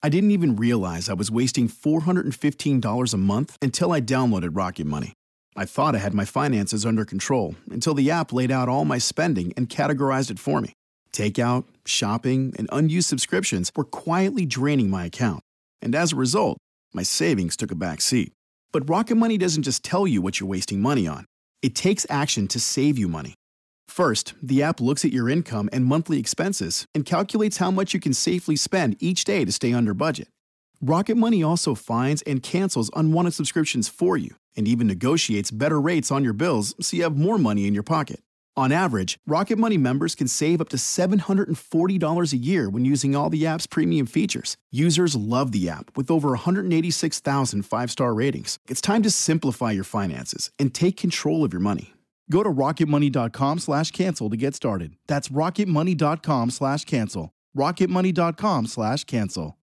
I didn't even realize I was wasting $415 a month until I downloaded Rocket Money. I thought I had my finances under control until the app laid out all my spending and categorized it for me. Takeout, shopping, and unused subscriptions were quietly draining my account. And as a result, my savings took a back seat. But Rocket Money doesn't just tell you what you're wasting money on. It takes action to save you money. First, the app looks at your income and monthly expenses and calculates how much you can safely spend each day to stay under budget. Rocket Money also finds and cancels unwanted subscriptions for you and even negotiates better rates on your bills so you have more money in your pocket. On average, Rocket Money members can save up to $740 a year when using all the app's premium features. Users love the app with over 186,000 five-star ratings. It's time to simplify your finances and take control of your money. Go to rocketmoney.com/cancel to get started. That's rocketmoney.com/cancel. rocketmoney.com/cancel.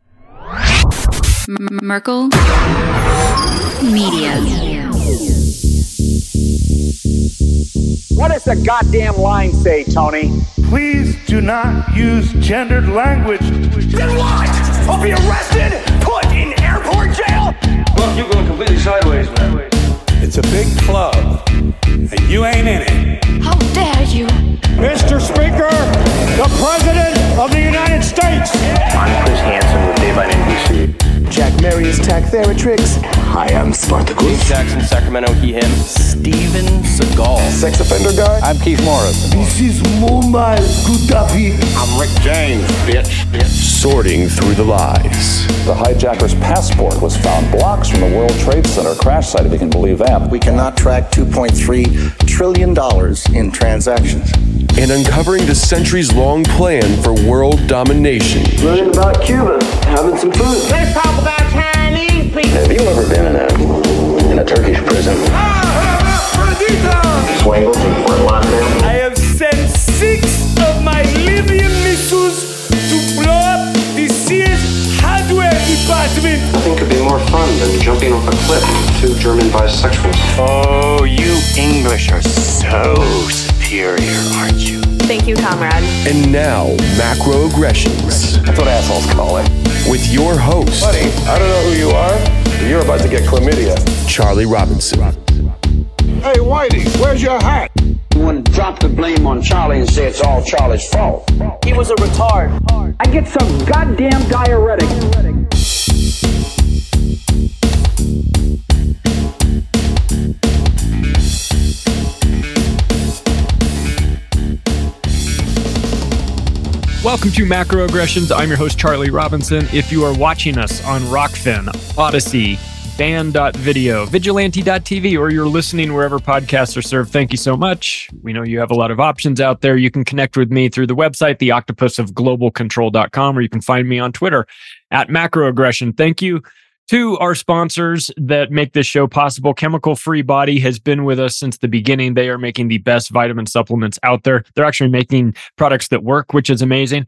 Merkel Media. What does the goddamn line say, Tony? Please do not use gendered language. Then what? I'll be arrested, put in airport jail? Look, you're going completely sideways, man. It's a big club, and you ain't in it. How dare you? Mr. Speaker, the President of the United States. I'm Chris Hansen with Daylight NBC. Jack Marius Tack Theratrix. Hi, I'm Spartacus. Jackson, Sacramento, he, him. Steven Seagal. Sex offender guy. I'm Keith Morris. This is Muammar Gaddafi. I'm Rick James, bitch. Sorting through the lies. The hijacker's passport was found blocks from the World Trade Center crash site, if you can believe that. We cannot track $2.3 trillion in transactions. And uncovering the centuries-long plan for world domination. Learning about Cuba, having some food. Let's talk about Chinese people. Have you ever been in a Turkish prison? Swangles in Fort Lauderdale? I have sent 6 of my Libyan missiles to blow up the Sears hardware department. Nothing could be more fun than jumping off a cliff with 2 German bisexuals. Oh, you English are so superior, aren't you? Thank you, comrade. And now, Macroaggressions. That's what assholes call it. With your host, Buddy, I don't know who you are, but you're about to get chlamydia. Charlie Robinson. Hey, Whitey, where's your hat? You want to drop the blame on Charlie and say it's all Charlie's fault. He was a retard. I get some goddamn diuretic. Welcome to Macroaggressions. I'm your host, Charlie Robinson. If you are watching us on Rockfin, Odyssey, Band.video, Vigilante.tv, or you're listening wherever podcasts are served, thank you so much. We know you have a lot of options out there. You can connect with me through the website, theoctopusofglobalcontrol.com, or you can find me on Twitter at Macroaggression. Thank you to our sponsors that make this show possible. Chemical Free Body has been with us since the beginning. They are making the best vitamin supplements out there. They're actually making products that work, which is amazing.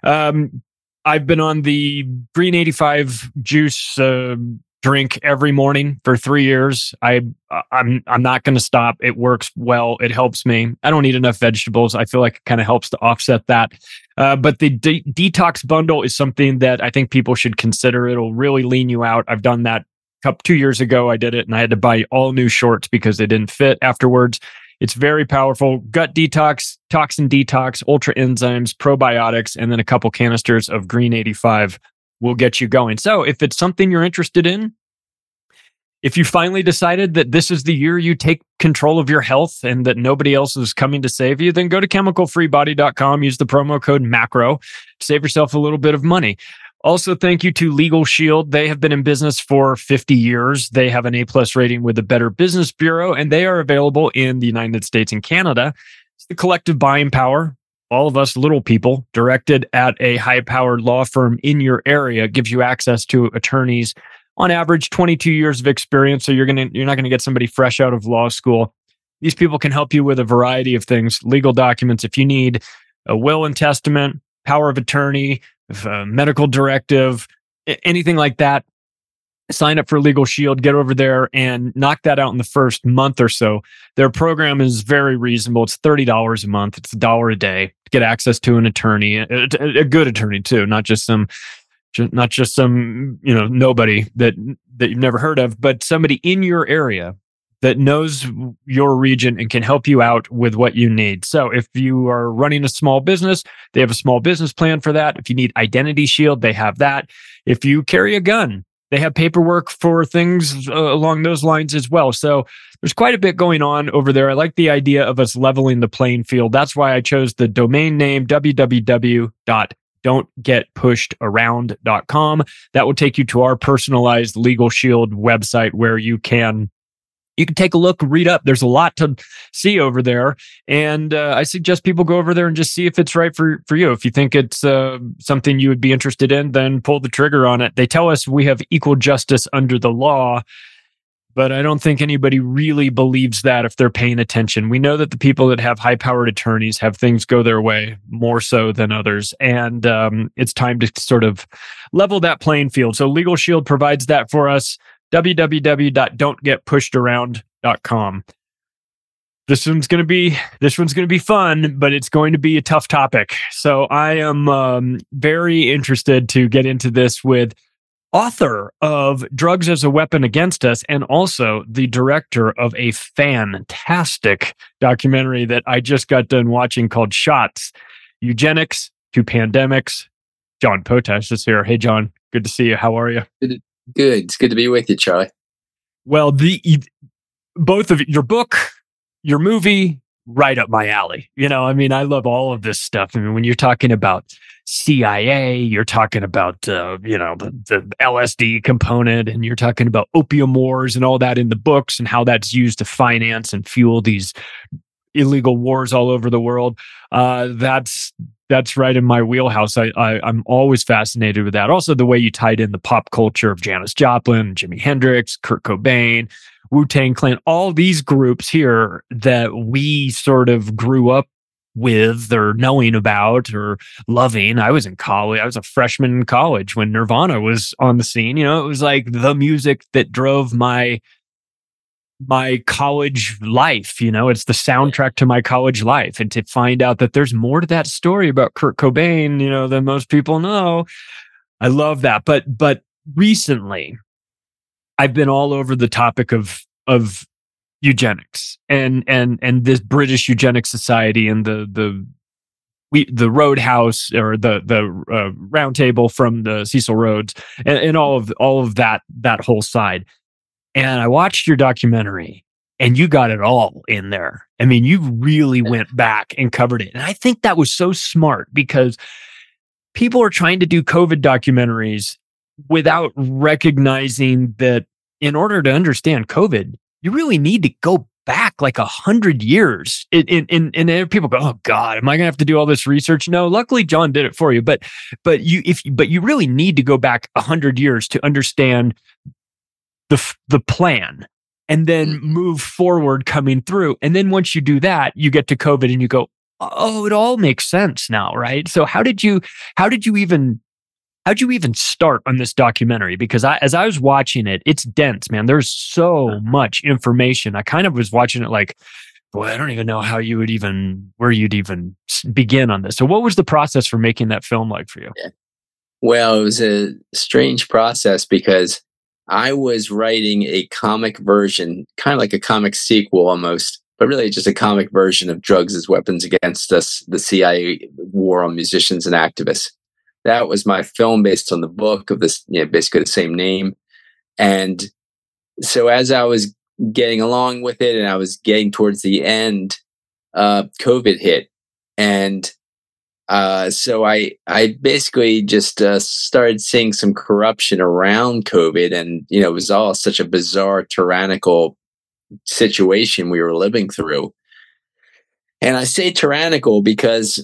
I've been on the Green 85 juice drink every morning for 3 years. I'm not going to stop. It works well. It helps me. I don't eat enough vegetables. I feel like it kind of helps to offset that. But the detox bundle is something that I think people should consider. It'll really lean you out. I've done that 2 years ago. I did it and I had to buy all new shorts because they didn't fit afterwards. It's very powerful. Gut detox, toxin detox, ultra enzymes, probiotics, and then a couple canisters of Green 85 will get you going. So if it's something you're interested in, if you finally decided that this is the year you take control of your health and that nobody else is coming to save you, then go to chemicalfreebody.com, use the promo code MACRO, save yourself a little bit of money. Also, thank you to Legal Shield. They have been in business for 50 years. They have an A+ rating with the Better Business Bureau, and they are available in the United States and Canada. It's the collective buying power. All of us little people directed at a high-powered law firm in your area gives you access to attorneys, on average, 22 years of experience. So you're not going to get somebody fresh out of law school. These people can help you with a variety of things, legal documents. If you need a will and testament, power of attorney, medical directive, anything like that, sign up for Legal Shield, get over there and knock that out in the first month or so. Their program is very reasonable. It's $30 a month. It's $1 a day to get access to an attorney, a good attorney too, not just some not just some, nobody that you've never heard of, but somebody in your area that knows your region and can help you out with what you need. So if you are running a small business, they have a small business plan for that. If you need Identity Shield, they have that. If you carry a gun, they have paperwork for things along those lines as well. So there's quite a bit going on over there. I like the idea of us leveling the playing field. That's why I chose the domain name www.don'tgetpushedaround.com. That will take you to our personalized Legal Shield website where you can take a look, read up. There's a lot to see over there. And I suggest people go over there and just see if it's right for you. If you think it's something you would be interested in, then pull the trigger on it. They tell us we have equal justice under the law, but I don't think anybody really believes that if they're paying attention. We know that the people that have high-powered attorneys have things go their way more so than others. And it's time to sort of level that playing field. So Legal Shield provides that for us. www.don'tgetpushedaround.com. This one's going to be fun, but it's going to be a tough topic. So I am very interested to get into this with author of Drugs as a Weapon Against Us and also the director of a fantastic documentary that I just got done watching called Shots: Eugenics to Pandemics. John Potash is here. Hey, John. Good to see you. How are you? Good. It's good to be with you, Charlie. Well, both of your book, your movie, right up my alley. I love all of this stuff. I mean, when you're talking about CIA, you're talking about, the LSD component, and you're talking about opium wars and all that in the books and how that's used to finance and fuel these illegal wars all over the world. That's right in my wheelhouse. I'm always fascinated with that. Also, the way you tied in the pop culture of Janis Joplin, Jimi Hendrix, Kurt Cobain, Wu-Tang Clan, all these groups here that we sort of grew up with or knowing about or loving. I was in college. I was a freshman in college when Nirvana was on the scene. It was like the music that drove my college life. It's the soundtrack to my college life. And to find out that there's more to that story about Kurt Cobain, than most people know. I love that. But recently I've been all over the topic of eugenics and this British Eugenics Society and the Roadhouse or the round table from the Cecil Rhodes and all of that whole side. And I watched your documentary and you got it all in there. I mean, you really went back and covered it. And I think that was so smart because people are trying to do COVID documentaries without recognizing that in order to understand COVID, you really need to go back like 100 years. And people go, "Oh God, am I going to have to do all this research?" No, luckily John did it for you. But you really need to go back 100 years to understand the plan and then move forward coming through. And then once you do that, you get to COVID and you go, "Oh, it all makes sense now," right? So how'd you even start on this documentary? Because as I was watching it, it's dense, man. There's so much information. I kind of was watching it like, boy, I don't even know where you'd even begin on this. So what was the process for making that film like for you? Yeah. Well, it was a strange process because I was writing a comic version, kind of like a comic sequel almost, but really just a comic version of Drugs as Weapons Against Us, the CIA war on musicians and activists. That was my film based on the book of this, basically the same name. And so as I was getting along with it and I was getting towards the end, COVID hit. And so I basically just started seeing some corruption around COVID. And, it was all such a bizarre, tyrannical situation we were living through. And I say tyrannical because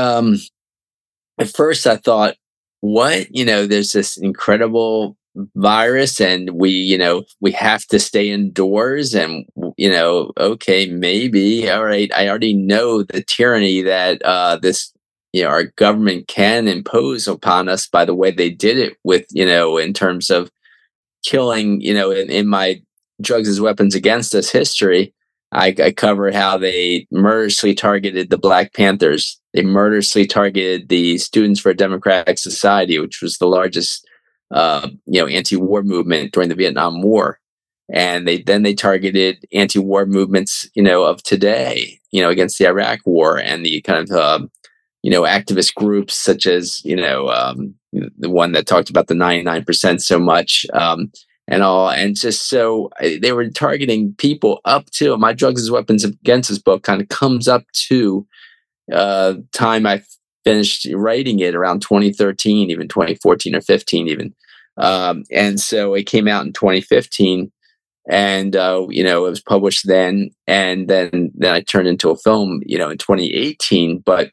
at first I thought, what? There's this incredible virus and we have to stay indoors and, okay, maybe. All right. I already know the tyranny that this, our government can impose upon us by the way they did it with, in terms of killing, in my Drugs as Weapons Against Us history. I covered how they murderously targeted the Black Panthers. They murderously targeted the Students for a Democratic Society, which was the largest, anti-war movement during the Vietnam War. And they targeted anti-war movements, of today, against the Iraq War, and the kind of, activist groups such as, the one that talked about the 99% so much, and all. And just so they were targeting people up to my Drugs as Weapons Against Us book kind of comes up to time I finished writing it around 2013, even 2014 or 15 even. And so it came out in 2015. And, it was published then, and then I turned into a film, in 2018. But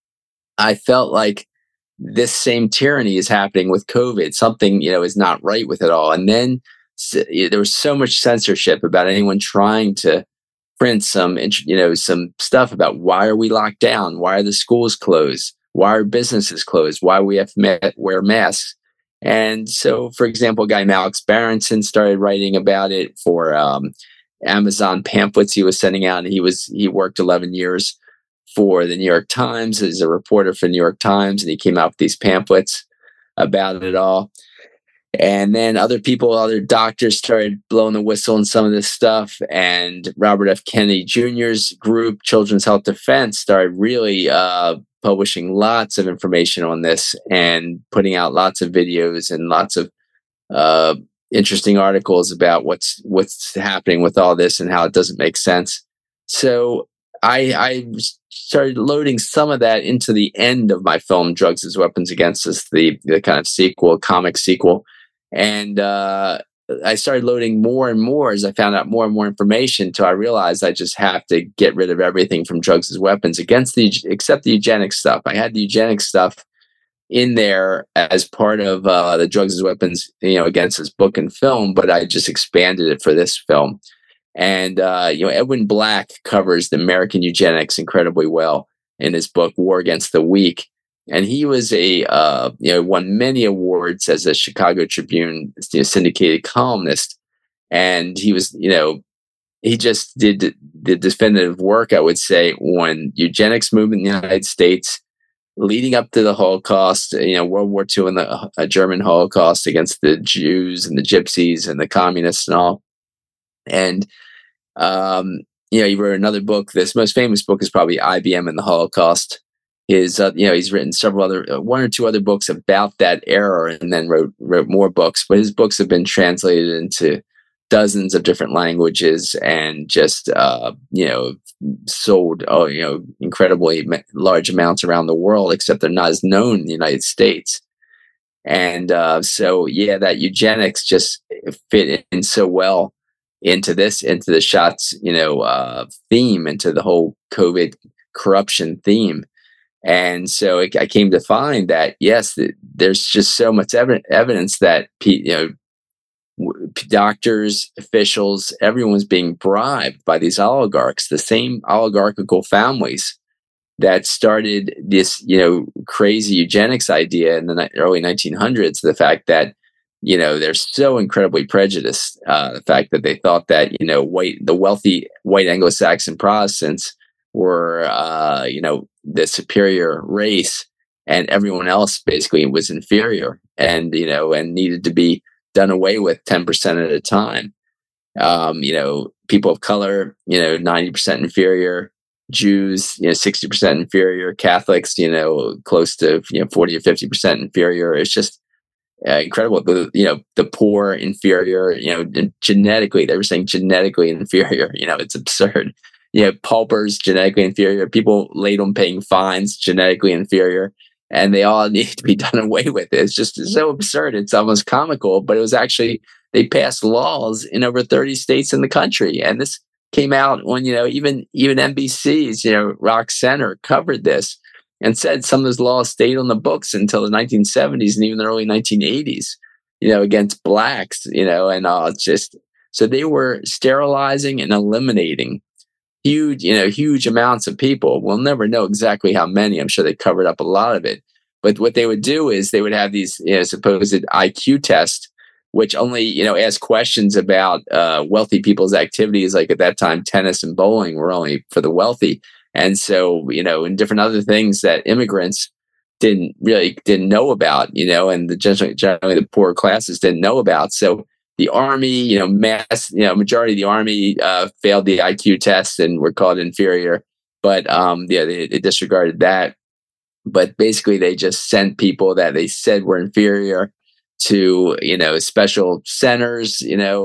I felt like this same tyranny is happening with COVID. Something, is not right with it all. And then there was so much censorship about anyone trying to print some stuff about why are we locked down? Why are the schools closed? Why are businesses closed? Why we have to wear masks? And so, for example, a guy, Alex Berenson, started writing about it for Amazon pamphlets he was sending out. And he worked 11 years for the New York Times as a reporter for New York Times. And he came out with these pamphlets about it all. And then other doctors started blowing the whistle on some of this stuff. And Robert F. Kennedy Jr.'s group, Children's Health Defense, started really publishing lots of information on this and putting out lots of videos and lots of interesting articles about what's happening with all this and how it doesn't make sense. So I started loading some of that into the end of my film, Drugs as Weapons Against Us, the kind of comic sequel. And I started loading more and more as I found out more and more information, until I realized I just have to get rid of everything from Drugs as Weapons except the eugenics stuff. I had the eugenics stuff in there as part of the Drugs as Weapons, Against Us book and film, but I just expanded it for this film. And Edwin Black covers the American eugenics incredibly well in his book War Against the Weak. And he was won many awards as a Chicago Tribune syndicated columnist. And he was, he just did the definitive work, I would say, on eugenics movement in the United States leading up to the Holocaust, World War II and the German Holocaust against the Jews and the Gypsies and the communists and all. And, he wrote another book. This most famous book is probably IBM and the Holocaust. He's written one or two other books about that era, and then wrote more books. But his books have been translated into dozens of different languages and just, sold, incredibly large amounts around the world, except they're not as known in the United States. And that eugenics just fit in so well into the shots, theme, into the whole COVID corruption theme. And so I came to find that, yes, there's just so much evidence that, doctors, officials, everyone's being bribed by these oligarchs, the same oligarchical families that started this, crazy eugenics idea in the early 1900s. The fact that, they're so incredibly prejudiced. The fact that they thought that, the wealthy white Anglo-Saxon Protestants were, the superior race, and everyone else basically was inferior and, and needed to be done away with 10% at a time. People of color, 90% inferior, Jews, 60% inferior, Catholics, close to, 40 or 50% inferior. It's just incredible. The poor inferior, genetically, they were saying genetically inferior, it's absurd. Paupers, genetically inferior, people late on paying fines, genetically inferior, and they all need to be done away with. It's just so absurd. It's almost comical, but it was actually, they passed laws in over 30 states in the country. And this came out on, even NBC's, Rock Center covered this and said some of those laws stayed on the books until the 1970s and even the early 1980s, against blacks, and all. So they were sterilizing and eliminating huge amounts of people. We'll never know exactly how many. I'm sure they covered up a lot of it. But what they would do is they would have these supposed IQ tests which only, asked questions about wealthy people's activities. Like at that time, tennis and bowling were only for the wealthy. And so, and different other things that immigrants didn't know about, and generally the poorer classes didn't know about. So the Army, majority of the Army failed the IQ test and were called inferior. But they disregarded that. But basically, they just sent people that they said were inferior to special centers,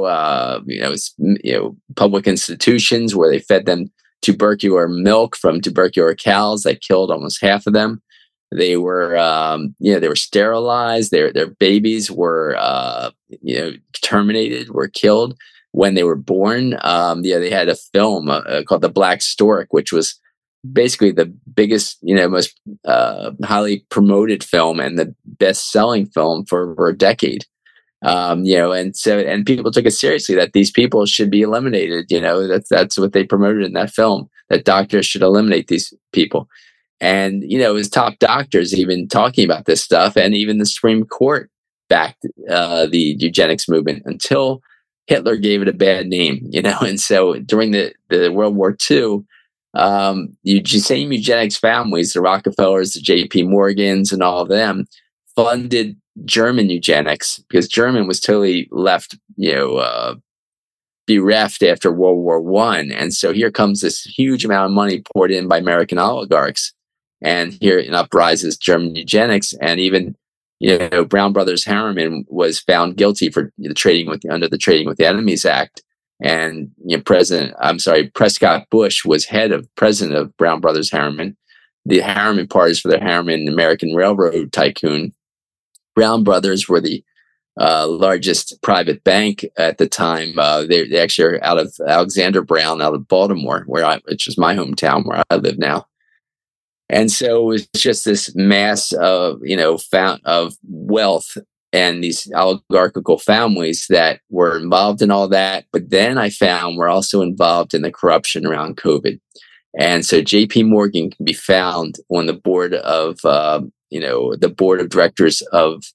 public institutions where they fed them tubercular milk from tubercular cows that killed almost half of them. They were, they were sterilized. Their babies were, terminated, were killed when they were born. They had a film called The Black Stork, which was basically the biggest, most highly promoted film and the best-selling film for a decade. And people took it seriously that these people should be eliminated. That's what they promoted in that film, that doctors should eliminate these people. And, it was top doctors even talking about this stuff. And even the Supreme Court backed the eugenics movement until Hitler gave it a bad name, And so during the World War II, same eugenics families, the Rockefellers, the J.P. Morgans, and all of them funded German eugenics because German was totally left, bereft after World War I. And so here comes this huge amount of money poured in by American oligarchs. And here uprises German eugenics. And even, Brown Brothers Harriman was found guilty for under the Trading with the Enemies Act. And Prescott Bush was president of Brown Brothers Harriman. The Harriman parties for the Harriman American Railroad tycoon. Brown Brothers were the largest private bank at the time. They actually are out of Alexander Brown, out of Baltimore, which is my hometown where I live now. And so it was just this mass of, of wealth and these oligarchical families that were involved in all that. But then I found we're also involved in the corruption around COVID. And so JP Morgan can be found on the board of, the board of directors of,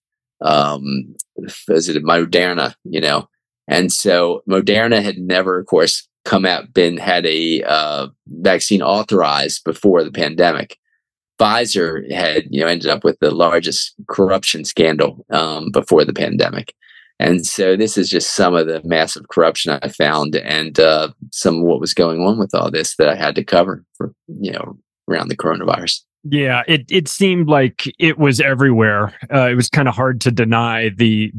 Moderna, And so Moderna had never, of course, had a vaccine authorized before the pandemic. Pfizer had, ended up with the largest corruption scandal before the pandemic. And so this is just some of the massive corruption I found and some of what was going on with all this that I had to cover for, around the coronavirus. Yeah, it seemed like it was everywhere. It was kind of hard to deny the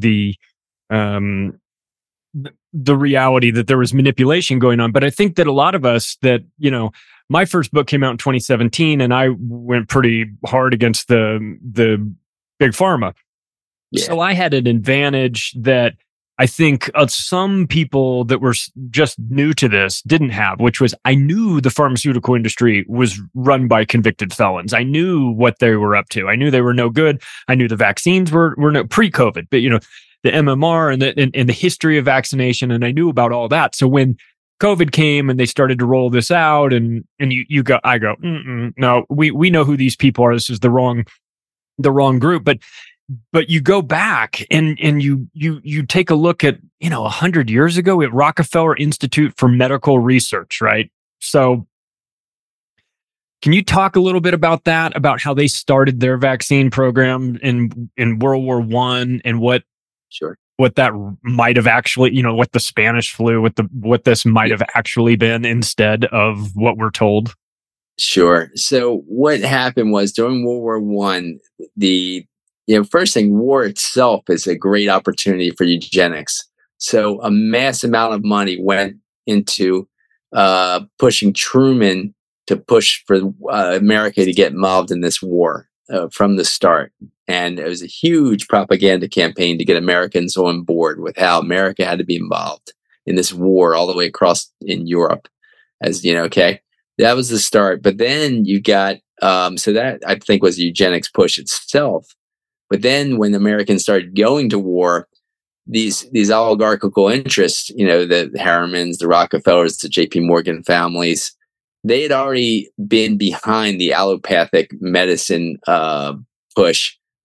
reality that there was manipulation going on. But I think that a lot of us that, my first book came out in 2017 and I went pretty hard against the big pharma. Yeah. So I had an advantage that I think some people that were just new to this didn't have, which was I knew the pharmaceutical industry was run by convicted felons. I knew what they were up to. I knew they were no good. I knew the vaccines were no pre-COVID, but the MMR and the history of vaccination, and I knew about all that. So when COVID came and they started to roll this out, and I go, no, we know who these people are. This is the wrong group. But you go back and you take a look at 100 years ago at Rockefeller Institute for Medical Research, right? So can you talk a little bit about that, about how they started their vaccine program in World War I and what that might have actually, what the Spanish flu, what this might have actually been instead of what we're told? Sure. So what happened was during World War I, the first thing, war itself is a great opportunity for eugenics. So a mass amount of money went into pushing Truman to push for America to get involved in this war from the start. And it was a huge propaganda campaign to get Americans on board with how America had to be involved in this war all the way across in Europe. As okay, that was the start. But then you got, so that I think was the eugenics push itself. But then when Americans started going to war, these oligarchical interests, the Harrimans, the Rockefellers, the J.P. Morgan families, they had already been behind the allopathic medicine push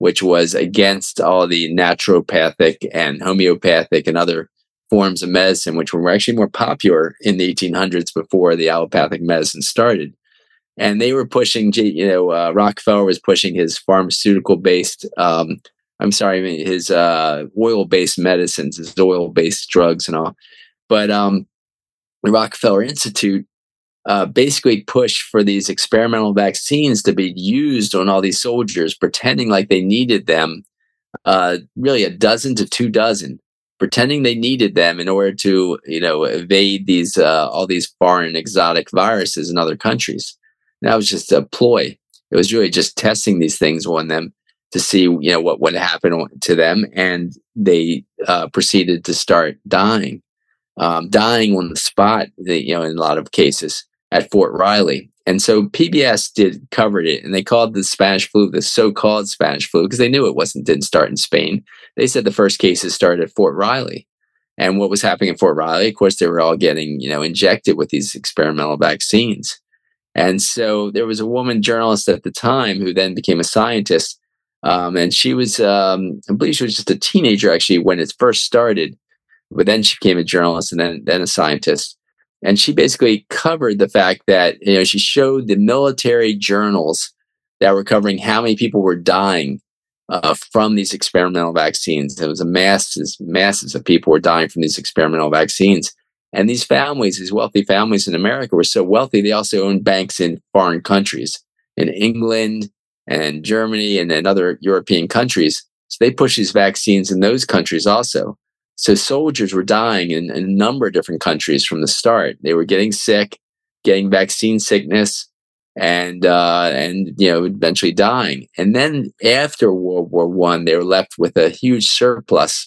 which was against all the naturopathic and homeopathic and other forms of medicine, which were actually more popular in the 1800s before the allopathic medicine started. And they were pushing, Rockefeller was pushing his pharmaceutical-based, his oil-based medicines, his oil-based drugs and all. But the Rockefeller Institute basically pushed for these experimental vaccines to be used on all these soldiers, pretending like they needed them, really a dozen to 2 dozen, pretending they needed them in order to, evade these all these foreign exotic viruses in other countries. And that was just a ploy. It was really just testing these things on them to see, what would happen to them, and they proceeded to start dying on the spot. In a lot of cases at Fort Riley. And so PBS covered it, and they called the Spanish flu the so-called Spanish flu because they knew it didn't start in Spain. They said the first cases started at Fort Riley. And what was happening at Fort Riley, of course, they were all getting, injected with these experimental vaccines. And so there was a woman journalist at the time who then became a scientist. And she was, I believe she was just a teenager actually when it first started, but then she became a journalist and then a scientist. And she basically covered the fact that, she showed the military journals that were covering how many people were dying from these experimental vaccines. There was masses of people were dying from these experimental vaccines. And these families, these wealthy families in America were so wealthy, they also owned banks in foreign countries, in England and Germany and other European countries. So they pushed these vaccines in those countries also. So soldiers were dying in a number of different countries from the start. They were getting sick, getting vaccine sickness, and eventually dying. And then after World War I, they were left with a huge surplus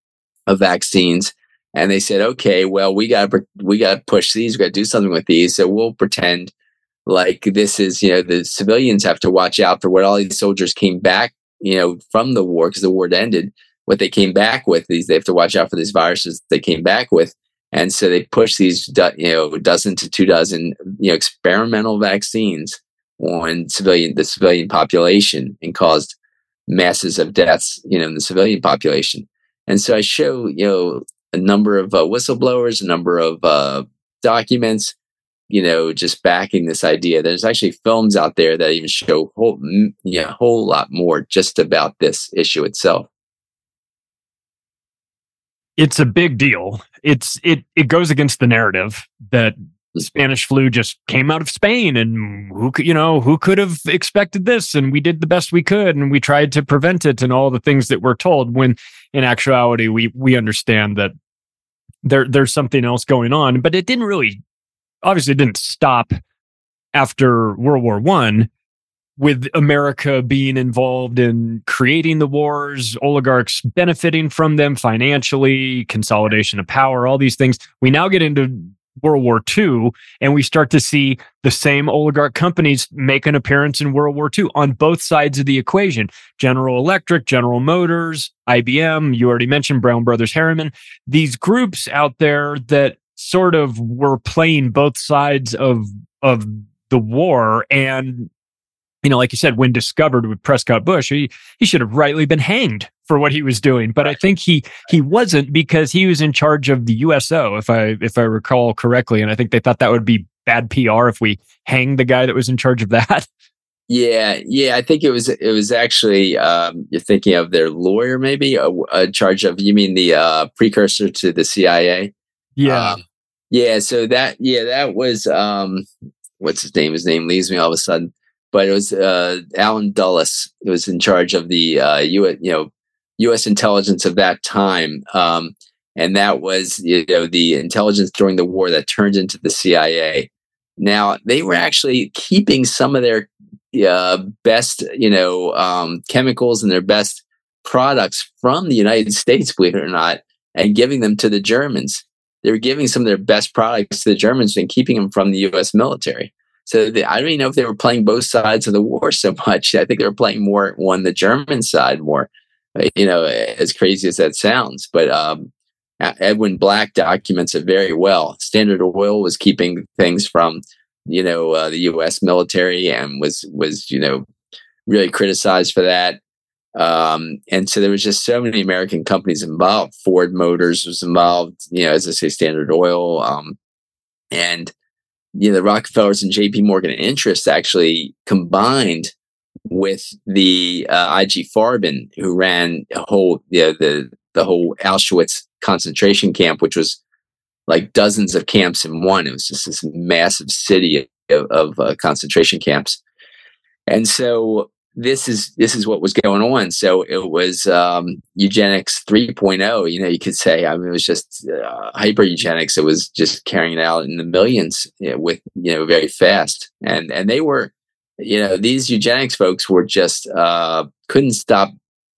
of vaccines. And they said, okay, well, we got to push these. We got to do something with these. So we'll pretend like this is, the civilians have to watch out for what all these soldiers came back, from the war, because the war had ended. What they came back with, they have to watch out for these viruses they came back with. And so they pushed these, dozen to 2 dozen, experimental vaccines on the civilian population, and caused masses of deaths, in the civilian population. And so I show, a number of whistleblowers, a number of documents, just backing this idea. There's actually films out there that even show a whole lot more just about this issue itself. It's a big deal. It goes against the narrative that the Spanish flu just came out of Spain, and who could have expected this? And we did the best we could, and we tried to prevent it, and all the things that we're told. When in actuality, we understand that there's something else going on. But it obviously didn't stop after World War I. With America being involved in creating the wars, oligarchs benefiting from them financially, consolidation of power, all these things. We now get into World War II, and we start to see the same oligarch companies make an appearance in World War II on both sides of the equation. General Electric, General Motors, IBM, you already mentioned Brown Brothers Harriman. These groups out there that sort of were playing both sides of the war. And like you said, when discovered with Prescott Bush, he should have rightly been hanged for what he was doing. But I think he wasn't, because he was in charge of the USO, if I recall correctly. And I think they thought that would be bad PR if we hanged the guy that was in charge of that. Yeah. I think it was actually you're thinking of their lawyer, maybe a charge of. You mean the precursor to the CIA? Yeah. So that was what's his name? His name leaves me all of a sudden. But it was Alan Dulles who was in charge of the U.S. intelligence of that time, and that was the intelligence during the war that turned into the CIA. Now they were actually keeping some of their best chemicals and their best products from the United States, believe it or not, and giving them to the Germans. They were giving some of their best products to the Germans and keeping them from the U.S. military. So I don't even know if they were playing both sides of the war so much. I think they were playing more on the German side more, as crazy as that sounds. But Edwin Black documents it very well. Standard Oil was keeping things from, the U.S. military, and was really criticized for that. And so there was just so many American companies involved. Ford Motors was involved, as I say, Standard Oil. And, the Rockefellers and JP Morgan interests actually combined with the IG Farben, who ran the whole Auschwitz concentration camp, which was like dozens of camps in one. It was just this massive city of concentration camps. And so this is what was going on. So it was eugenics 3.0. You could say. I mean, it was just hyper eugenics. It was just carrying it out in the millions with very fast. And they were, these eugenics folks were just couldn't stop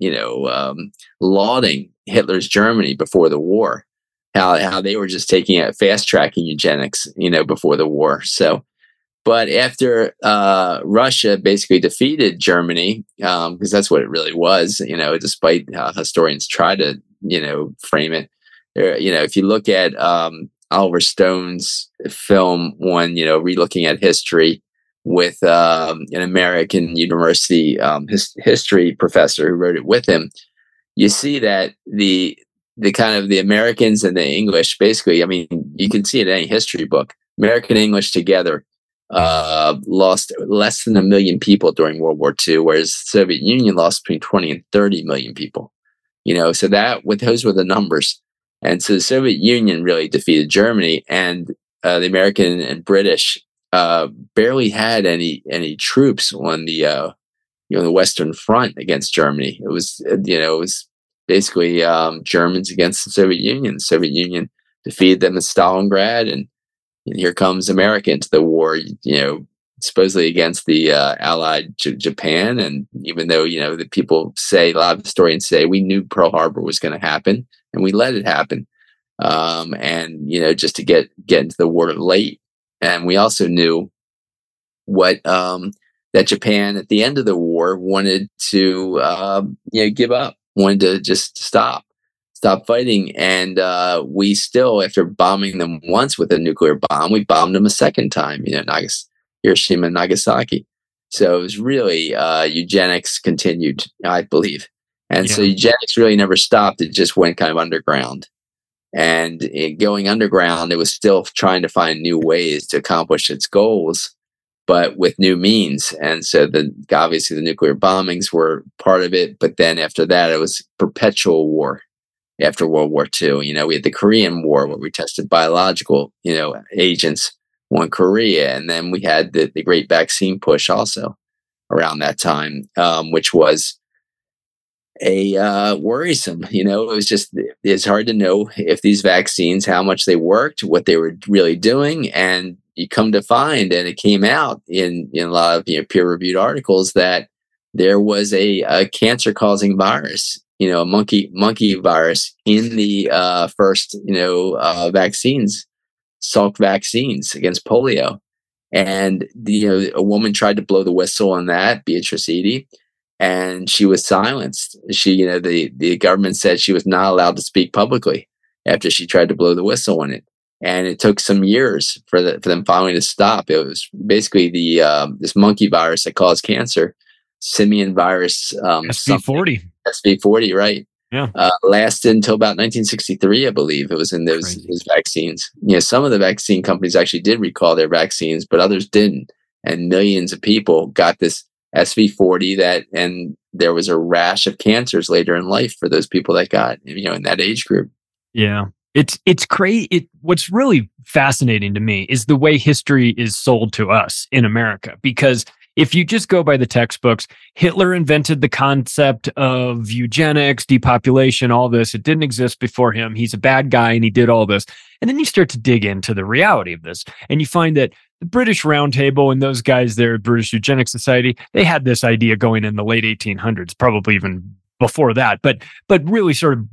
lauding Hitler's Germany before the war. How they were just taking it, fast tracking eugenics, before the war. So. But after Russia basically defeated Germany, because that's what it really was, despite how historians try to, frame it. If you look at Oliver Stone's film one, Relooking at History, with an American university history professor who wrote it with him, you see that the kind of the Americans and the English, basically, I mean, you can see it in any history book, American English together, lost less than 1 million people during World War II, whereas the Soviet Union lost between 20 and 30 million people. So those were the numbers. And so the Soviet Union really defeated Germany, and the American and British barely had any troops on the the Western Front against Germany. It was basically Germans against the Soviet Union. The Soviet Union defeated them at Stalingrad, and here comes America into the war, supposedly against the allied Japan. And even though, the people say, a lot of historians say, we knew Pearl Harbor was going to happen and we let it happen. And, just to get into the war late. And we also knew what, that Japan at the end of the war wanted to, give up, wanted to just stop fighting. And we still, after bombing them once with a nuclear bomb, we bombed them a second time, Hiroshima and Nagasaki. So it was really eugenics continued, I believe. And so eugenics really never stopped. It just went kind of underground. And going underground, it was still trying to find new ways to accomplish its goals, but with new means. And so obviously the nuclear bombings were part of it. But then after that, it was perpetual war. After World War II, we had the Korean War where we tested biological, agents on Korea. And then we had the great vaccine push also around that time, which was worrisome. It's hard to know if these vaccines, how much they worked, what they were really doing. And you come to find, and it came out in a lot of peer-reviewed articles, that there was a cancer-causing virus, a monkey virus in the first, vaccines, Salk vaccines against polio. And, a woman tried to blow the whistle on that, Beatrice Eady, and she was silenced. She, the government said she was not allowed to speak publicly after she tried to blow the whistle on it. And it took some years for them finally to stop. It was basically this monkey virus that caused cancer, simian virus, SV40. SV40, right? Yeah. Lasted until about 1963, I believe. It was in those vaccines. Some of the vaccine companies actually did recall their vaccines, but others didn't. And millions of people got this SV40 and there was a rash of cancers later in life for those people that got, in that age group. Yeah. It's crazy. What's really fascinating to me is the way history is sold to us in America, because if you just go by the textbooks, Hitler invented the concept of eugenics, depopulation, all this. It didn't exist before him. He's a bad guy and he did all this. And then you start to dig into the reality of this, and you find that the British Roundtable and those guys there, British Eugenics Society, they had this idea going in the late 1800s, probably even before that, but really sort of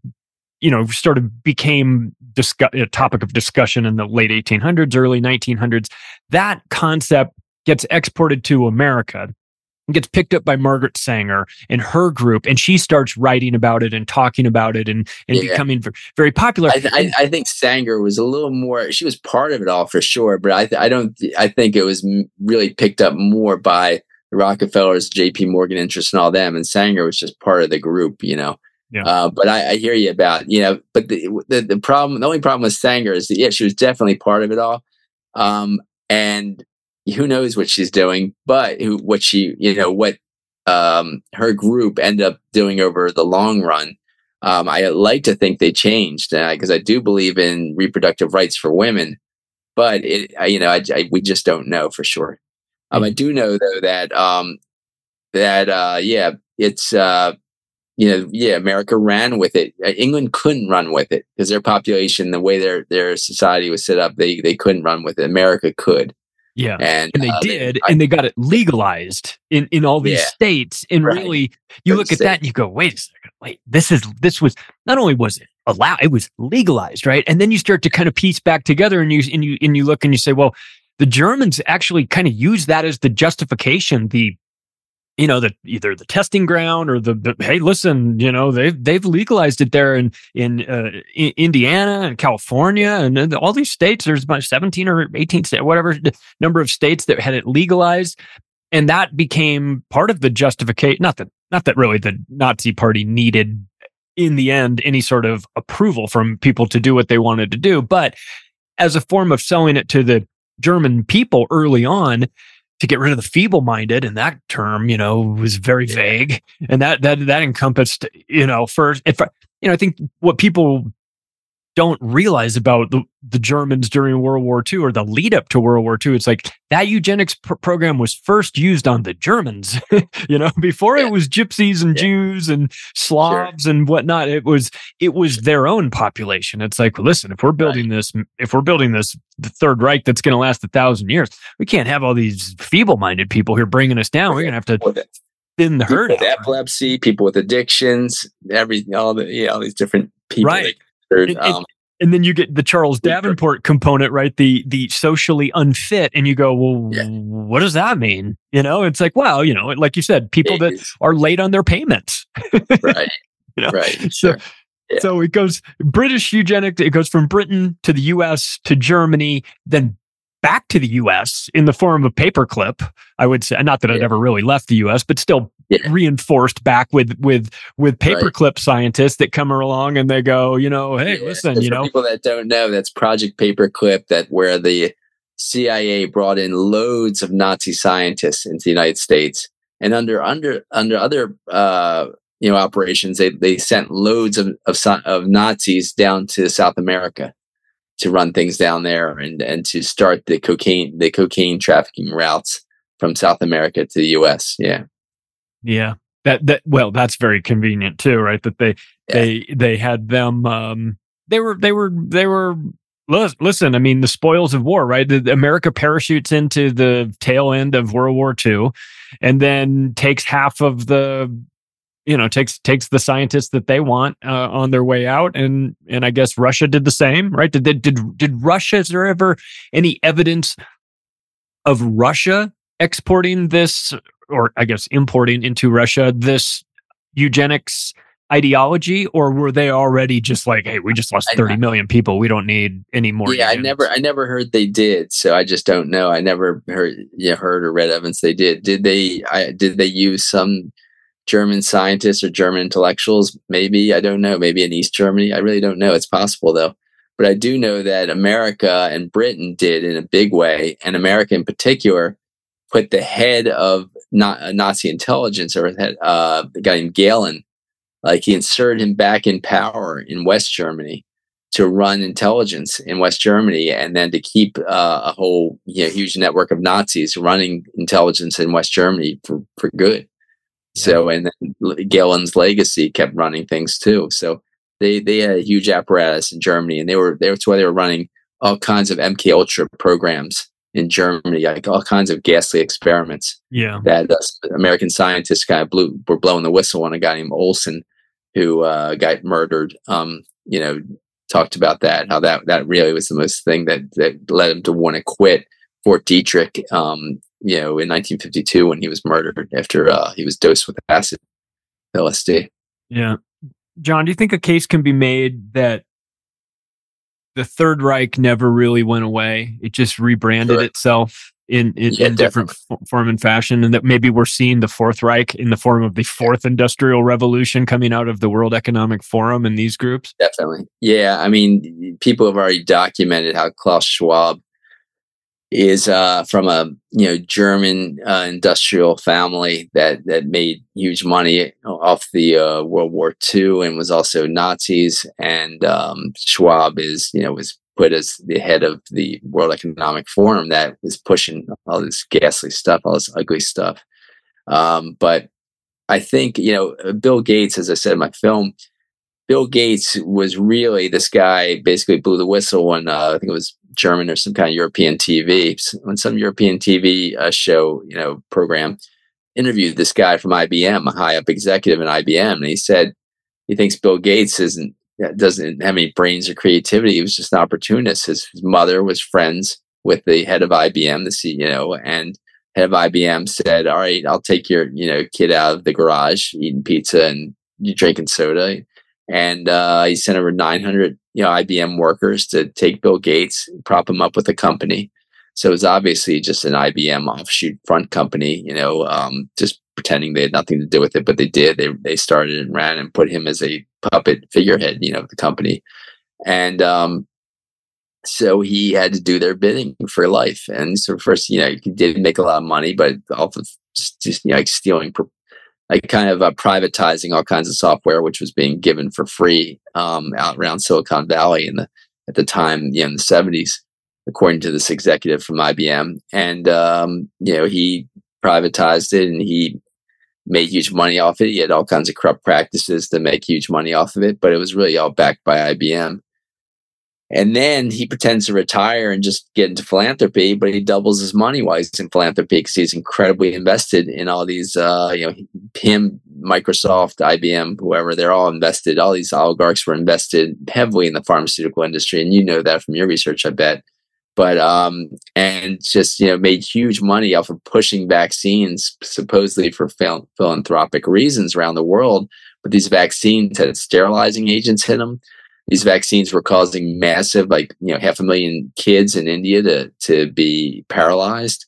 became a topic of discussion in the late 1800s, early 1900s. That concept gets exported to America and gets picked up by Margaret Sanger and her group, and she starts writing about it and talking about it and becoming very popular. I think Sanger was a little more, she was part of it all for sure, but I think it was really picked up more by Rockefeller's, J.P. Morgan interest, and all them. And Sanger was just part of the group, Yeah. But I hear you about, But the problem, the only problem with Sanger is that she was definitely part of it all. And who knows what she's doing, but what her group ended up doing over the long run. I like to think they changed because I do believe in reproductive rights for women, but we just don't know for sure. I do know though that America ran with it. England couldn't run with it because their population, the way their society was set up, they couldn't run with it. America could. Yeah, and they did, and they got it legalized in all these states. And really, you look at that and you go, wait a second, this was not only was it allowed, it was legalized, right? And then you start to kind of piece back together, and you look and you say, well, the Germans actually kind of use that as the justification, either the testing ground or the hey, listen, they've legalized it there in Indiana and California and all these states. There's about 17 or 18 states, whatever number of states that had it legalized, and that became part of the justification. Not that really the Nazi Party needed in the end any sort of approval from people to do what they wanted to do, but as a form of selling it to the German people early on, to get rid of the feeble-minded, and that term, was very vague, and that encompassed, first. I think what people don't realize about the Germans during World War II or the lead up to World War II, it's like that eugenics program was first used on the Germans, before it was gypsies and Jews and Slavs and whatnot. It was their own population. It's like, well, listen, if we're building this, the Third Reich that's going to last 1,000 years, we can't have all these feeble-minded people here bringing us down. We're going to have to thin the herd. People with epilepsy, people with addictions, all these different people. Right. And then you get the Charles Davenport component, right? The socially unfit, and you go, well, what does that mean? It's like, well, like you said, people that are late on their payments, right? Right. So, so it goes British eugenics. It goes from Britain to the U.S. to Germany, then back to the U.S. in the form of paperclip. I would say, not that it ever really left the U.S., but still reinforced back with paperclip scientists that come along and they go, hey, listen, for people that don't know, that's Project Paperclip, where the CIA brought in loads of Nazi scientists into the United States, and under other operations, they sent loads of Nazis down to South America to run things down there and to start the cocaine trafficking routes from South America to the U.S. Yeah. That's very convenient too, right? That they had them. They were. Listen, I mean, the spoils of war, right? America parachutes into the tail end of World War II, and then takes half of the. Takes the scientists that they want on their way out, and I guess Russia did the same, right? Did Russia? Is there ever any evidence of Russia exporting this, or I guess importing into Russia this eugenics ideology, or were they already just like, hey, we just lost 30 million people, we don't need any more? Yeah, eugenics? I never heard they did, so I just don't know. I never heard or read evidence they did. Did they use some German scientists or German intellectuals? Maybe, I don't know. Maybe in East Germany. I really don't know. It's possible though. But I do know that America and Britain did in a big way, and America in particular put the head of Nazi intelligence, or a guy named Gehlen, like he inserted him back in power in West Germany to run intelligence in West Germany, and then to keep a whole huge network of Nazis running intelligence in West Germany for good. So, and then Gehlen's legacy kept running things too. So they had a huge apparatus in Germany, and that's why they were running all kinds of MK Ultra programs in Germany, like all kinds of ghastly experiments. Yeah, that American scientists kind of were blowing the whistle on a guy named Olson, who got murdered. Talked about that, how that really was the most thing that led him to want to quit Fort Detrick. In 1952 when he was murdered after he was dosed with acid, LSD. Yeah. John, do you think a case can be made that the Third Reich never really went away? It just rebranded itself? in different form and fashion, and that maybe we're seeing the Fourth Reich in the form of the Fourth Industrial Revolution coming out of the World Economic Forum and these groups? Definitely. Yeah. I mean, people have already documented how Klaus Schwab is from a German industrial family that made huge money off the World War II and was also Nazis. And Schwab was put as the head of the World Economic Forum that was pushing all this ghastly stuff, all this ugly stuff. But I think, Bill Gates, as I said in my film, Bill Gates was really this guy, basically blew the whistle when I think it was German or some kind of European TV, when some European TV show, program interviewed this guy from IBM, a high up executive in IBM. And he said he thinks Bill Gates doesn't have any brains or creativity. He was just an opportunist. His mother was friends with the head of IBM, the CEO, and head of IBM said, all right, I'll take your, kid out of the garage eating pizza and you drinking soda. And he sent over 900, IBM workers to take Bill Gates, prop him up with a company. So it was obviously just an IBM offshoot front company, just pretending they had nothing to do with it, but they did. They started and ran and put him as a puppet figurehead, of the company. And so he had to do their bidding for life. And so first, he did make a lot of money, but off of just stealing, kind of privatizing all kinds of software, which was being given for free out around Silicon Valley at the time, in the 70s, according to this executive from IBM. And, he privatized it and he made huge money off it. He had all kinds of corrupt practices to make huge money off of it, but it was really all backed by IBM. And then he pretends to retire and just get into philanthropy, but he doubles his money while he's in philanthropy because he's incredibly invested in all these, him, Microsoft, IBM, whoever, they're all invested. All these oligarchs were invested heavily in the pharmaceutical industry. And you know that from your research, I bet. But, and just, made huge money off of pushing vaccines, supposedly for philanthropic reasons around the world. But these vaccines had sterilizing agents in them. These vaccines were causing massive, 500,000 kids in India to be paralyzed.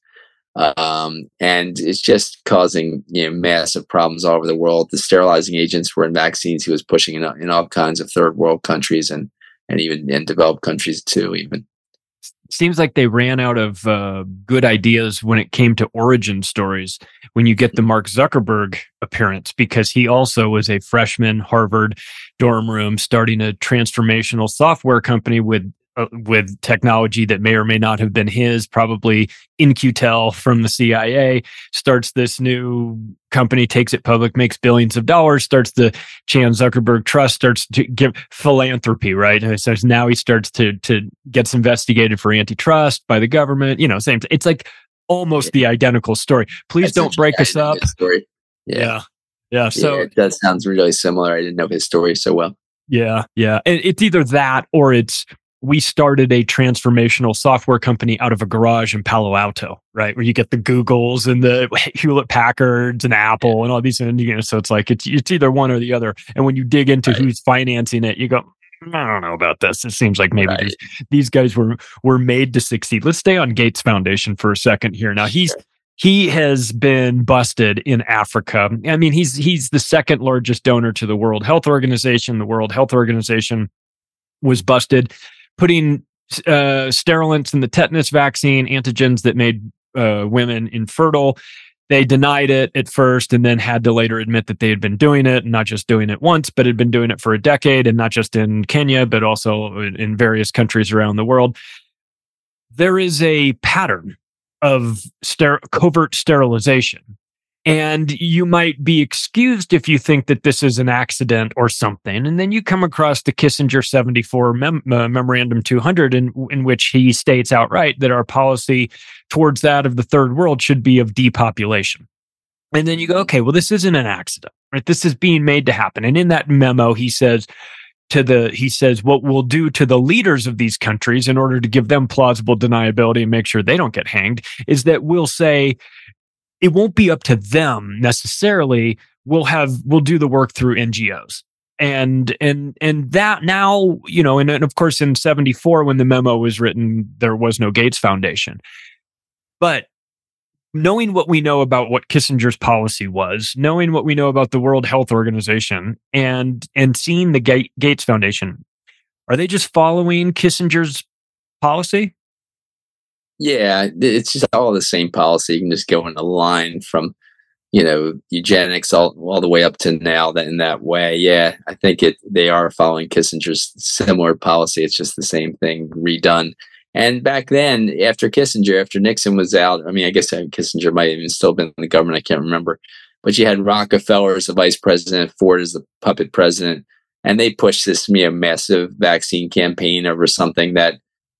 And it's just causing, massive problems all over the world. The sterilizing agents were in vaccines he was pushing in all kinds of third world countries and even in developed countries too, even. Seems like they ran out of good ideas when it came to origin stories when you get the Mark Zuckerberg appearance, because he also was a freshman, Harvard dorm room, starting a transformational software company with technology that may or may not have been his, probably In-Q-Tel from the CIA, starts this new company, takes it public, makes billions of dollars, starts the Chan Zuckerberg Trust, starts to give philanthropy, right? And so now he starts to gets investigated for antitrust by the government, same. It's like almost the identical story. Please don't break us up. Story. Yeah. So that sounds really similar. I didn't know his story so well. Yeah. And it's either that or it's, we started a transformational software company out of a garage in Palo Alto, right? Where you get the Googles and the Hewlett Packards and Apple and all these, so it's like, it's either one or the other. And when you dig into who's financing it, you go, I don't know about this. It seems like maybe these guys were made to succeed. Let's stay on Gates Foundation for a second here. Now he has been busted in Africa. I mean, he's the second largest donor to the World Health Organization. The World Health Organization was busted putting sterilants in the tetanus vaccine, antigens that made women infertile. They denied it at first and then had to later admit that they had been doing it, and not just doing it once, but had been doing it for a decade, and not just in Kenya, but also in various countries around the world. There is a pattern of covert sterilization. And you might be excused if you think that this is an accident or something. And then you come across the Kissinger 74 Memorandum 200, in which he states outright that our policy towards that of the third world should be of depopulation. And then you go, okay, well, this isn't an accident, right? This is being made to happen. And in that memo, he says what we'll do to the leaders of these countries in order to give them plausible deniability and make sure they don't get hanged is that we'll say, it won't be up to them necessarily. We'll do the work through NGOs. And that now, and of course in 74, when the memo was written, there was no Gates Foundation. But knowing what we know about what Kissinger's policy was, knowing what we know about the World Health Organization, and seeing the Gates Foundation, are they just following Kissinger's policy? Yeah, it's just all the same policy. You can just go in a line from, eugenics all the way up to now that in that way. Yeah, I think they are following Kissinger's similar policy. It's just the same thing redone. And back then, after Nixon was out, I mean, I guess Kissinger might have even still been in the government. I can't remember. But you had Rockefeller as the vice president, Ford as the puppet president, and they pushed this massive vaccine campaign over something that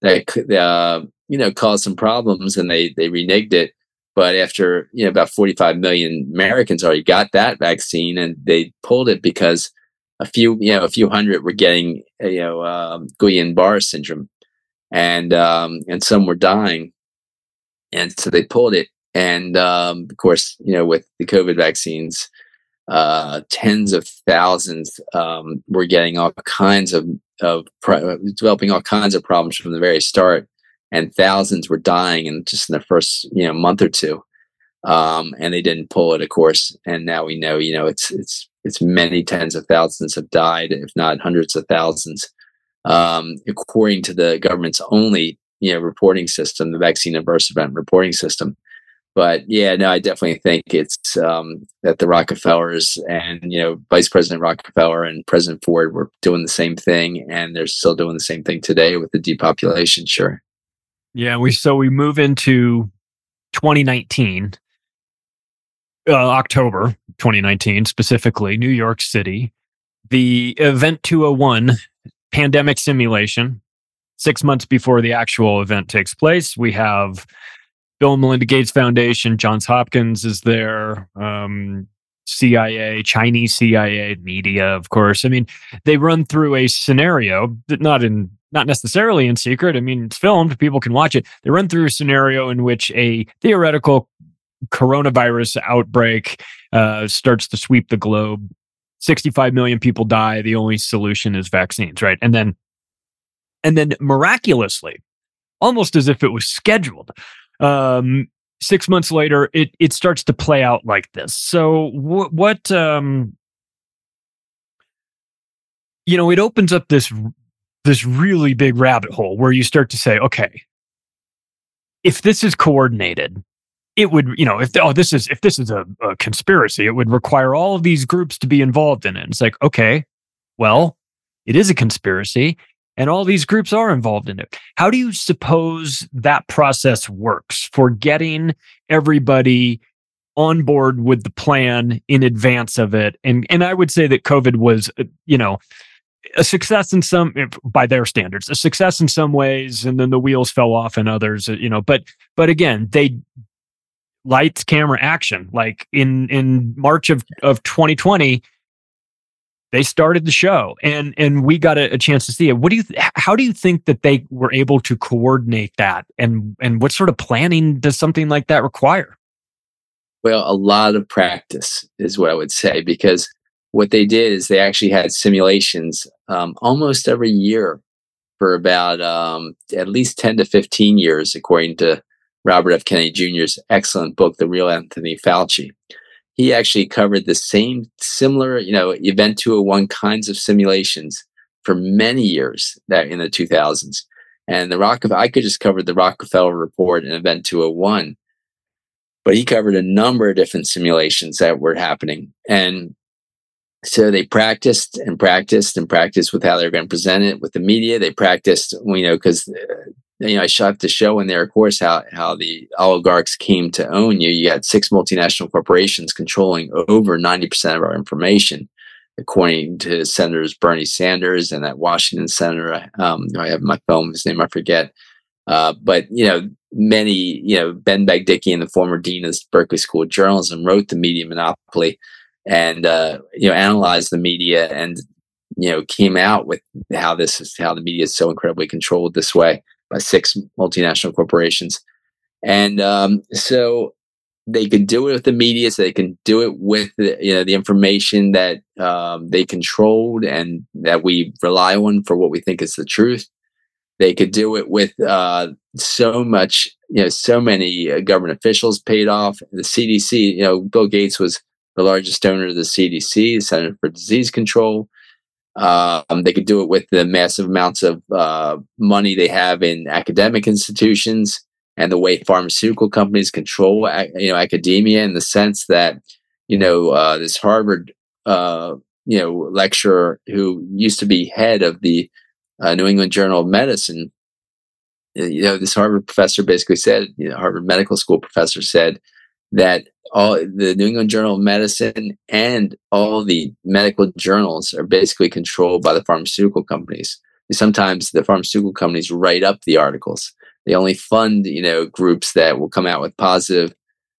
caused some problems, and they reneged it. But after about 45 million Americans already got that vaccine, and they pulled it because a few hundred were getting Guillain-Barré syndrome. And some were dying, and so they pulled it. And of course, with the COVID vaccines, tens of thousands were getting all kinds of developing all kinds of problems from the very start, and thousands were dying in the first month or two. And they didn't pull it, of course. And now we know, it's many tens of thousands have died, if not hundreds of thousands. According to the government's only reporting system, the vaccine adverse event reporting system. But yeah, no, I definitely think it's that the Rockefellers and Vice President Rockefeller and President Ford were doing the same thing, and they're still doing the same thing today with the depopulation. Sure. Yeah, we move into 2019, October 2019 specifically, New York City. The Event 201 pandemic simulation, 6 months before the actual event takes place. We have Bill and Melinda Gates Foundation, Johns Hopkins is there, CIA, Chinese CIA, media, of course. I mean, they run through a scenario that not necessarily in secret. I mean, it's filmed, people can watch it. They run through a scenario in which a theoretical coronavirus outbreak starts to sweep the globe. 65 million people die. The only solution is vaccines, right? And then miraculously, almost as if it was scheduled, 6 months later, it starts to play out like this. So what it opens up this really big rabbit hole where you start to say, okay, if this is coordinated, it would, if this is a conspiracy, it would require all of these groups to be involved in it. It's like, okay, well, it is a conspiracy, and all these groups are involved in it. How do you suppose that process works for getting everybody on board with the plan in advance of it? And I would say that COVID was, a success in some, by their standards, a success in some ways, and then the wheels fell off in others. But again, they. Lights, camera, action. Like in March of 2020, they started the show, and we got a chance to see it. How do you think that they were able to coordinate that, and what sort of planning does something like that require? Well, a lot of practice is what I would say, because what they did is they actually had simulations almost every year for about at least 10 to 15 years, according to Robert F. Kennedy Jr.'s excellent book, The Real Anthony Fauci. He actually covered the similar, Event 201 kinds of simulations for many years that in the 2000s. And I could just cover the Rockefeller report and Event 201, but he covered a number of different simulations that were happening. And so they practiced and practiced and practiced with how they were going to present it with the media. They practiced, because I shot the show in there, of course, how the oligarchs came to own you. You had 6 multinational corporations controlling over 90% of our information, according to Senators Bernie Sanders and that Washington senator. I have my phone, his name I forget. But many, Ben Bagdickian, the former dean of Berkeley School of Journalism, wrote The Media Monopoly, and analyzed the media, and came out with how the media is so incredibly controlled this way by 6 multinational corporations. And so they could do it with the media, so they can do it with the information that they controlled and that we rely on for what we think is the truth. They could do it with so much so many government officials paid off. The CDC, Bill Gates was the largest donor to the CDC, Center for Disease Control. They could do it with the massive amounts of money they have in academic institutions and the way pharmaceutical companies control, academia, in the sense that, this Harvard, lecturer who used to be head of the New England Journal of Medicine, this Harvard professor basically said, Harvard Medical School professor said that all the New England Journal of Medicine and all the medical journals are basically controlled by the pharmaceutical companies. Sometimes the pharmaceutical companies write up the articles. They only fund, groups that will come out with positive,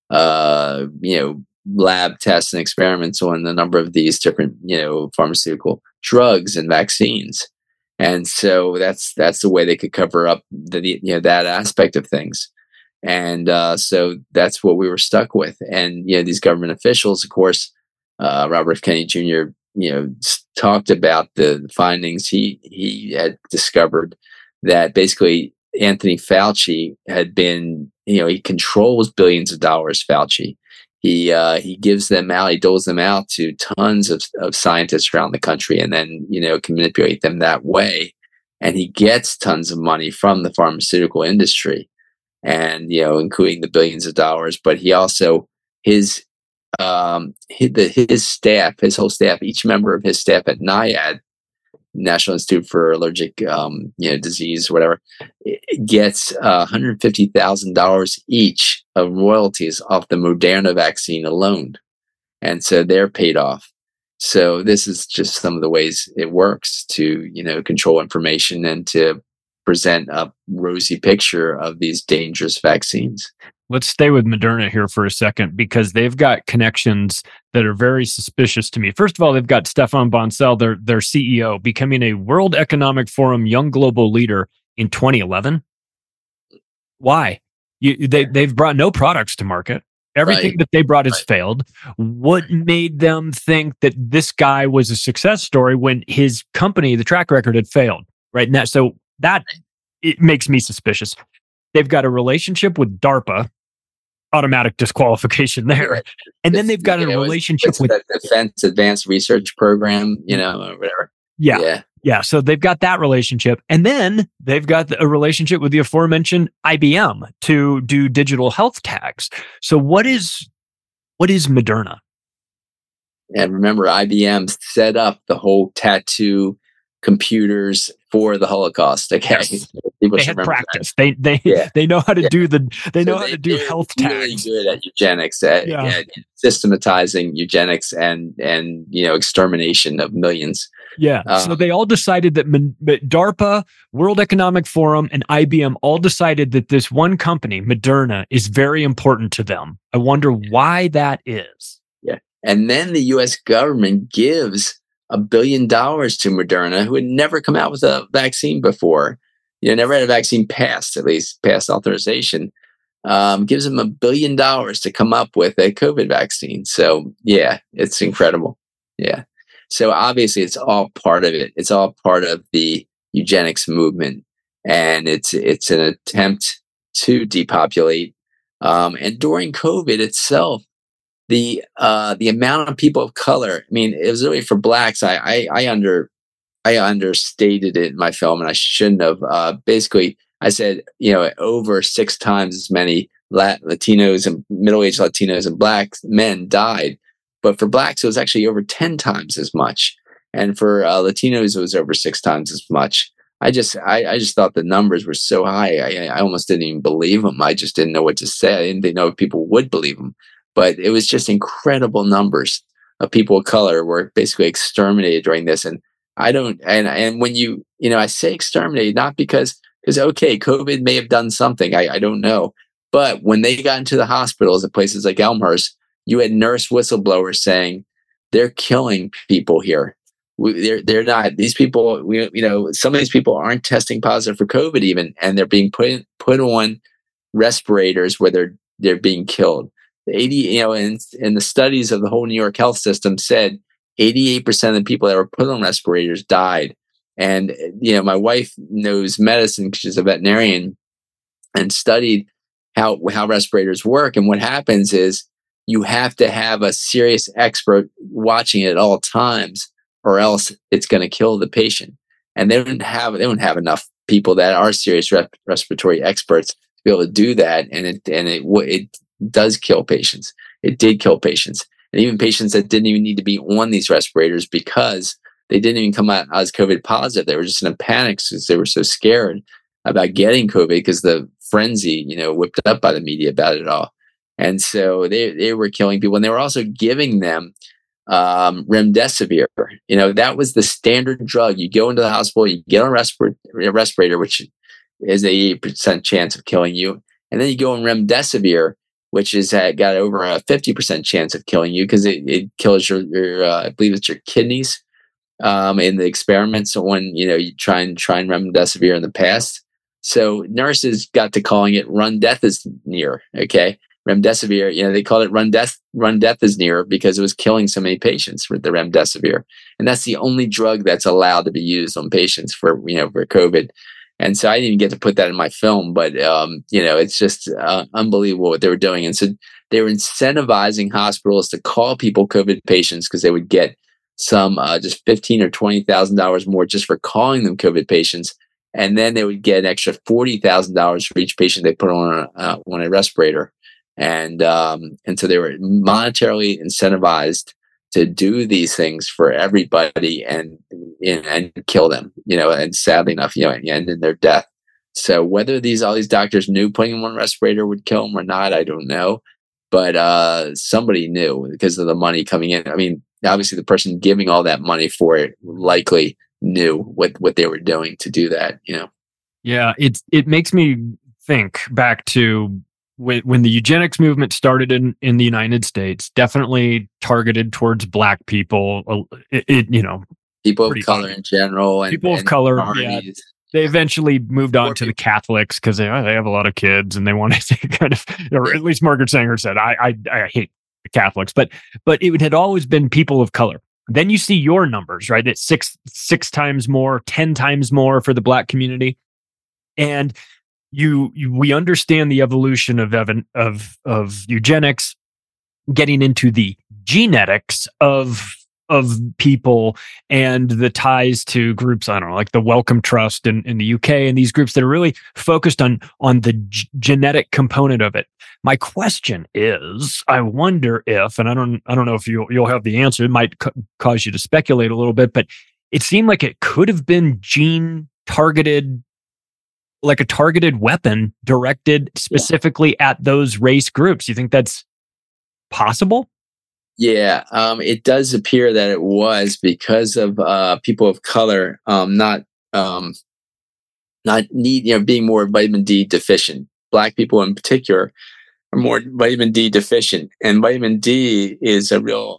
lab tests and experiments on the number of these different, pharmaceutical drugs and vaccines. And so that's the way they could cover up that aspect of things. And so that's what we were stuck with. And these government officials, of course, Robert F. Kennedy Jr. Talked about the findings. He had discovered that basically Anthony Fauci had been, he controls billions of dollars. Fauci, he gives them out, he doles them out to tons of scientists around the country, and then can manipulate them that way. And he gets tons of money from the pharmaceutical industry, and including the billions of dollars. But he also his staff, his whole staff, each member of his staff at NIAID, National Institute for Allergic Disease, or whatever, gets $150,000 each of royalties off the Moderna vaccine alone, and so they're paid off. So this is just some of the ways it works to control information and to present a rosy picture of these dangerous vaccines. Let's stay with Moderna here for a second, because they've got connections that are very suspicious to me. First of all, they've got Stefan Bancel, their CEO, becoming a World Economic Forum Young Global Leader in 2011. Why? They've brought no products to market. Everything that they brought has failed. What made them think that this guy was a success story when his company, the track record, had failed? Right now, so that it makes me suspicious. They've got a relationship with DARPA, automatic disqualification there. And then they've got a relationship with the Defense Advanced Research Program, or whatever. Yeah. So they've got that relationship. And then they've got a relationship with the aforementioned IBM to do digital health tags. So what is Moderna? And remember, IBM set up the whole tattoo computers for the Holocaust. Okay, yes. They had practice. They know how to do how to do health tags. Really good at eugenics, at systematizing eugenics and extermination of millions. Yeah. So they all decided that DARPA, World Economic Forum, and IBM all decided that this one company, Moderna, is very important to them. I wonder why that is. Yeah. And then the U.S. government gives $1 billion to Moderna, who had never come out with a vaccine before. Never had a vaccine passed, at least passed authorization. Gives them $1 billion to come up with a COVID vaccine. So yeah, it's incredible. Yeah. So obviously it's all part of it. It's all part of the eugenics movement, and it's an attempt to depopulate. And during COVID itself, the amount of people of color, I mean, it was really for blacks. I understated it in my film, and I shouldn't have. Basically, I said, over 6 times as many Latinos and middle-aged Latinos and black men died. But for blacks, it was actually over 10 times as much. And for Latinos, it was over 6 times as much. I just thought the numbers were so high. I almost didn't even believe them. I just didn't know what to say. I didn't know if people would believe them. But it was just incredible numbers of people of color were basically exterminated during this. And and when I say exterminated, not because okay, COVID may have done something. I don't know. But when they got into the hospitals at places like Elmhurst, you had nurse whistleblowers saying, they're killing people here. They're not, these people, some of these people aren't testing positive for COVID even, and they're being put on respirators where they're being killed. 80, and the studies of the whole New York health system said 88% of the people that were put on respirators died. And, my wife knows medicine because she's a veterinarian and studied how respirators work. And what happens is you have to have a serious expert watching it at all times, or else it's going to kill the patient. And they don't have enough people that are serious respiratory experts to be able to do that. And it does kill patients. It did kill patients, and even patients that didn't even need to be on these respirators because they didn't even come out as COVID positive. They were just in a panic because they were so scared about getting COVID because the frenzy, whipped up by the media about it all. And so they were killing people, and they were also giving them remdesivir. That was the standard drug. You go into the hospital, you get on a respirator, which is a 80% chance of killing you, and then you go on remdesivir, which is got over a 50% chance of killing you because it kills your I believe it's your kidneys. In the experiments when you try and remdesivir in the past. So nurses got to calling it run death is near. Okay, remdesivir. They called it run death is near because it was killing so many patients with the remdesivir, and that's the only drug that's allowed to be used on patients for for COVID. And so I didn't even get to put that in my film, but it's just unbelievable what they were doing. And so they were incentivizing hospitals to call people COVID patients because they would get some just $15,000 or $20,000 more just for calling them COVID patients, and then they would get an extra $40,000 for each patient they put on a respirator, and so they were monetarily incentivized to do these things for everybody and kill them, and sadly enough, end in their death. So whether all these doctors knew putting them on a respirator would kill them or not, I don't know, but somebody knew because of the money coming in. I mean, obviously the person giving all that money for it likely knew what they were doing to do that, Yeah, it makes me think back to when the eugenics movement started in the United States, definitely targeted towards Black people, people of color in general, and people of color. Yeah, they eventually moved on to the Catholics because they have a lot of kids and they wanted to kind of, or at least Margaret Sanger said, I hate Catholics, but it had always been people of color. Then you see your numbers, right? It's six times more, 10 times more for the Black community, and we understand the evolution of eugenics, getting into the genetics of people and the ties to groups, I don't know, like the Wellcome Trust in the UK, and these groups that are really focused on the genetic component of it. My question is, I wonder if, and I don't know if you'll have the answer, it might cause you to speculate a little bit, but it seemed like it could have been gene targeted, like a targeted weapon directed specifically at those race groups. You think that's possible? Yeah, it does appear that it was because of people of color being more vitamin D deficient. Black people in particular are more vitamin D deficient, and vitamin D is a real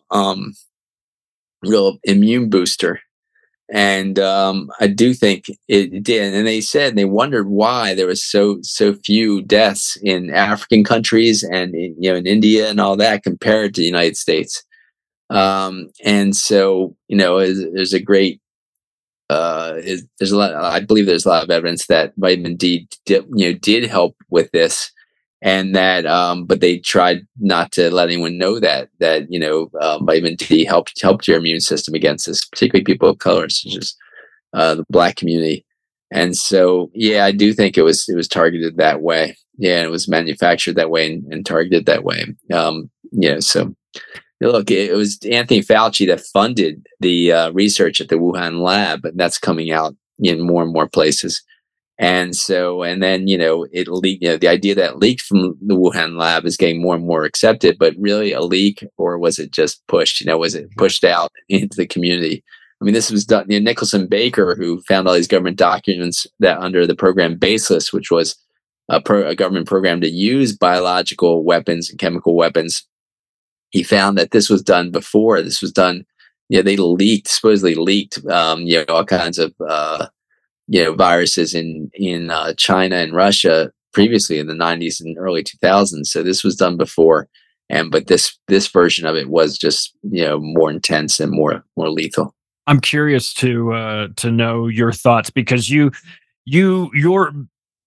immune booster. And I do think it did. And they wondered why there was so few deaths in African countries and in India and all that compared to the United States. And so there's a great there's a lot. I believe there's a lot of evidence that vitamin D did help with this, and that but they tried not to let anyone know that vitamin D helped your immune system against this, particularly people of color, such as the Black community. And so, yeah, I do think it was targeted that way. Yeah, and it was manufactured that way and targeted that way. So look, it was Anthony Fauci that funded the research at the Wuhan lab, and that's coming out in more and more places. And then, it leaked, the idea that leaked from the Wuhan lab is getting more and more accepted, but really a leak, or was it just pushed, was it pushed out into the community? I mean, this was done, Nicholson Baker, who found all these government documents that under the program Baseless, which was a government program to use biological weapons and chemical weapons. He found that this was done before. This was done, they supposedly leaked, all kinds of, viruses in China and Russia previously in the 90s and early 2000s. So this was done before, but this version of it was just more intense and more lethal. I'm curious to know your thoughts, because the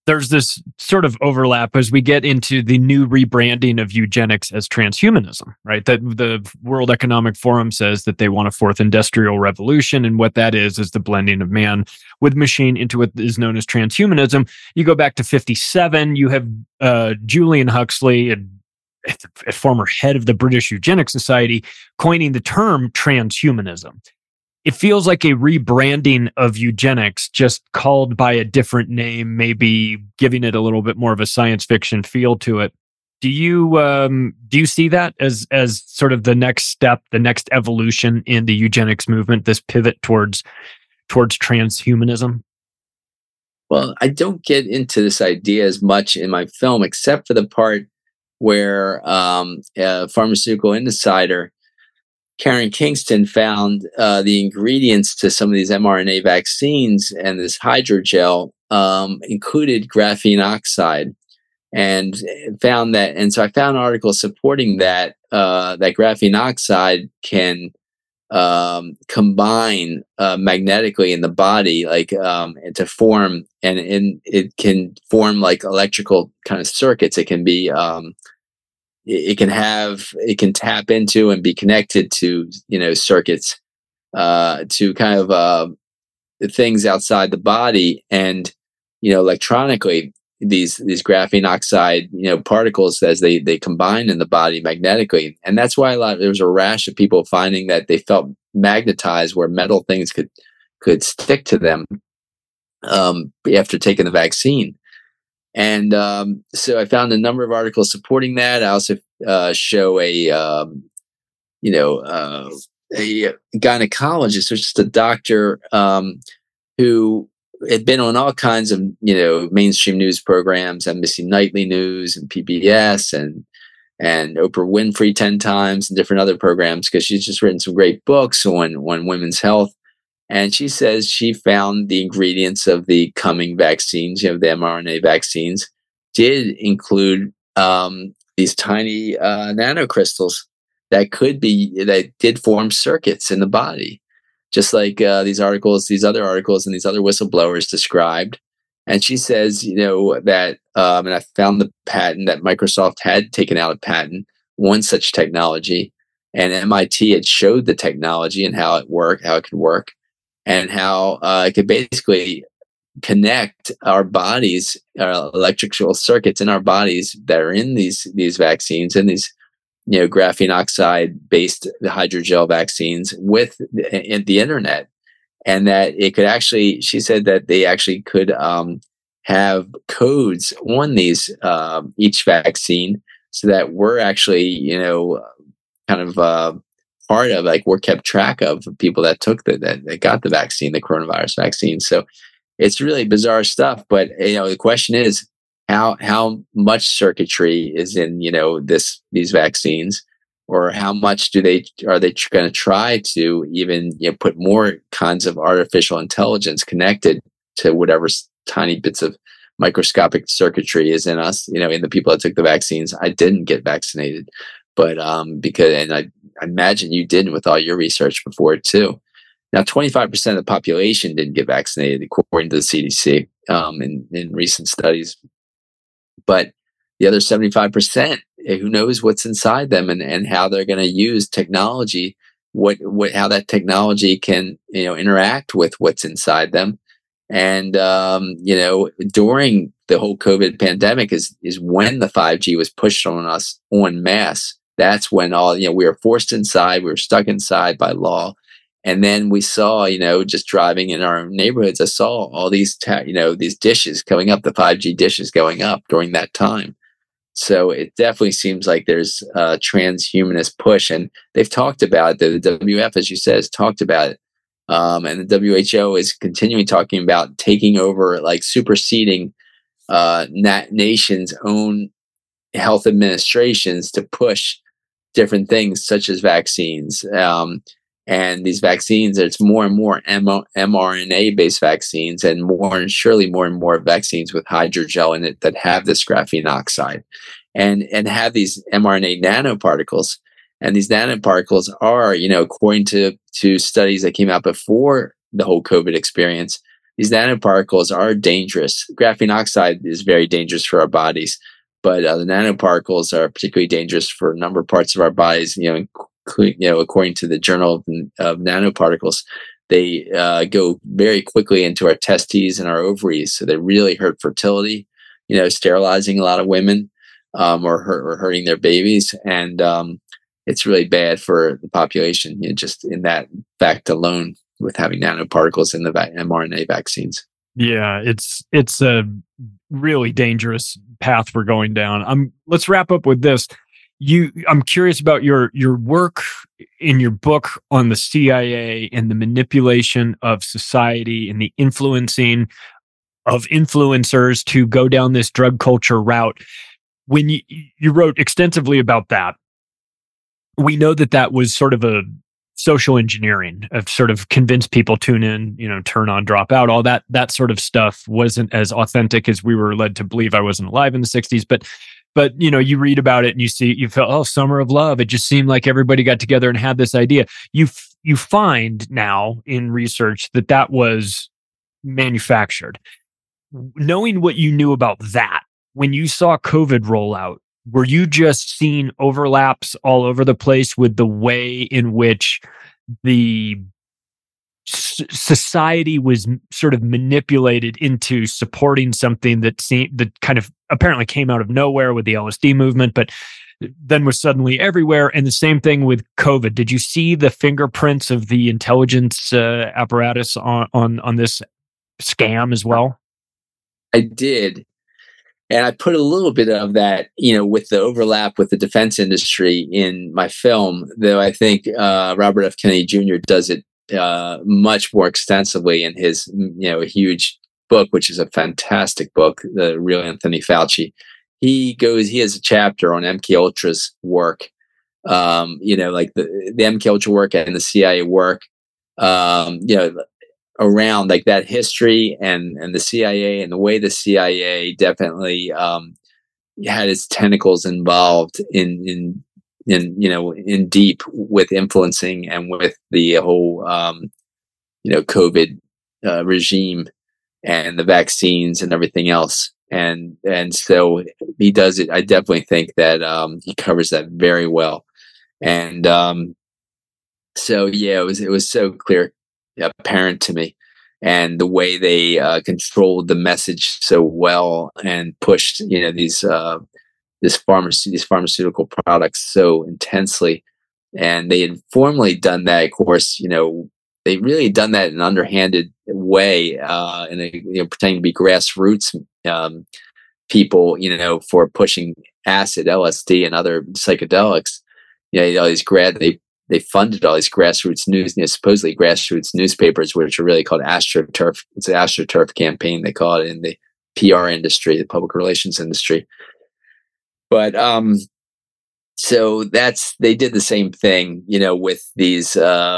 there's this sort of overlap as we get into the new rebranding of eugenics as transhumanism, right? That the World Economic Forum says that they want a fourth industrial revolution. And what that is the blending of man with machine into what is known as transhumanism. You go back to 1957, you have Julian Huxley, a former head of the British Eugenics Society, coining the term transhumanism. It feels like a rebranding of eugenics, just called by a different name, maybe giving it a little bit more of a science fiction feel to it. Do you see that as sort of the next step, the next evolution in the eugenics movement, this pivot towards transhumanism? Well, I don't get into this idea as much in my film, except for the part where Pharmaceutical Insider Karen Kingston found the ingredients to some of these mRNA vaccines, and this hydrogel included graphene oxide, and found that. And so I found articles supporting that that graphene oxide can combine magnetically in the body, like to form, and it can form like electrical kind of circuits. It can be it can tap into and be connected to, circuits, to kind of things outside the body, and, electronically, these graphene oxide, particles, as they combine in the body magnetically. And that's why there was a rash of people finding that they felt magnetized where metal things could stick to them after taking the vaccine. And so I found a number of articles supporting that. I also show a gynecologist, or just a doctor who had been on all kinds of mainstream news programs, NBC Nightly News and PBS and Oprah Winfrey 10 times and different other programs, because she's just written some great books on women's health. And she says she found the ingredients of the coming vaccines, the mRNA vaccines, did include these tiny nanocrystals that did form circuits in the body, just like these other articles and these other whistleblowers described. And she says, that, and I found the patent that Microsoft had taken out a patent on such technology, and MIT had showed the technology and how it could work. And how it could basically connect our bodies, our electrical circuits in our bodies that are in these vaccines and these, graphene oxide based hydrogel vaccines with the internet, and that it could actually. She said that they actually could have codes on these each vaccine, so that we're actually, kind of. Part of, like, we're kept track of people that took that got the vaccine, the coronavirus vaccine. So it's really bizarre stuff. But the question is how much circuitry is in these vaccines, or how much are they going to try to even put more kinds of artificial intelligence connected to whatever tiny bits of microscopic circuitry is in us. In the people that took the vaccines. I didn't get vaccinated, but I imagine you didn't with all your research before too. Now, 25% of the population didn't get vaccinated, according to the CDC, in recent studies. But the other 75%, who knows what's inside them and how they're going to use technology, how that technology can interact with what's inside them. And during the whole COVID pandemic is when the 5G was pushed on us en masse. That's when we were forced inside, we were stuck inside by law. And then we saw, just driving in our neighborhoods, I saw all these, these dishes going up, the 5G dishes going up during that time. So it definitely seems like there's a transhumanist push, and they've talked about it. The WWF, as you said, has talked about it. And the WHO is continuing talking about taking over, like superseding nations' own health administrations to push different things such as vaccines. And these vaccines, it's more and more mRNA-based vaccines, and surely more and more vaccines with hydrogel in it that have this graphene oxide and have these mRNA nanoparticles. And these nanoparticles are, according to studies that came out before the whole COVID experience, these nanoparticles are dangerous. Graphene oxide is very dangerous for our bodies, but the nanoparticles are particularly dangerous for a number of parts of our bodies. According to the Journal of Nanoparticles, they go very quickly into our testes and our ovaries, so they really hurt fertility. Sterilizing a lot of women, or hurting their babies, and it's really bad for the population. Just in that fact alone, with having nanoparticles in the mRNA vaccines. Yeah, it's a really dangerous path we're going down. Let's wrap up with this. I'm curious about your work in your book on the CIA and the manipulation of society and the influencing of influencers to go down this drug culture route. When you wrote extensively about that, we know that was sort of a social engineering of sort of convince people, tune in, turn on, drop out, all that sort of stuff wasn't as authentic as we were led to believe. I wasn't alive in the 60s, but you read about it and you felt, oh, summer of love. It just seemed like everybody got together and had this idea. You find now in research that was manufactured. Knowing what you knew about that, when you saw COVID roll out, were you just seeing overlaps all over the place with the way in which the society was sort of manipulated into supporting something that kind of apparently came out of nowhere with the LSD movement, but then was suddenly everywhere? And the same thing with COVID. Did you see the fingerprints of the intelligence apparatus on this scam as well? I did. And I put a little bit of that, with the overlap with the defense industry in my film, though I think Robert F. Kennedy Jr. does it much more extensively in his, huge book, which is a fantastic book, The Real Anthony Fauci. He has a chapter on MK Ultra's work, like the MK Ultra work and the CIA work, around like that history and the CIA and the way the CIA definitely had its tentacles involved in deep with influencing and with the whole COVID regime and the vaccines and everything else. And so he does it. I definitely think that he covers that very well. And so yeah, it was so clear, apparent to me, and the way they controlled the message so well and pushed these pharmaceutical products so intensely. And they had formally done that, of course. They really done that in an underhanded way, and pretending to be grassroots people, for pushing acid, LSD, and other psychedelics. All these they funded all these grassroots news, supposedly grassroots newspapers, which are really called AstroTurf. It's an AstroTurf campaign, they call it in the PR industry, the public relations industry. But so they did the same thing, with these,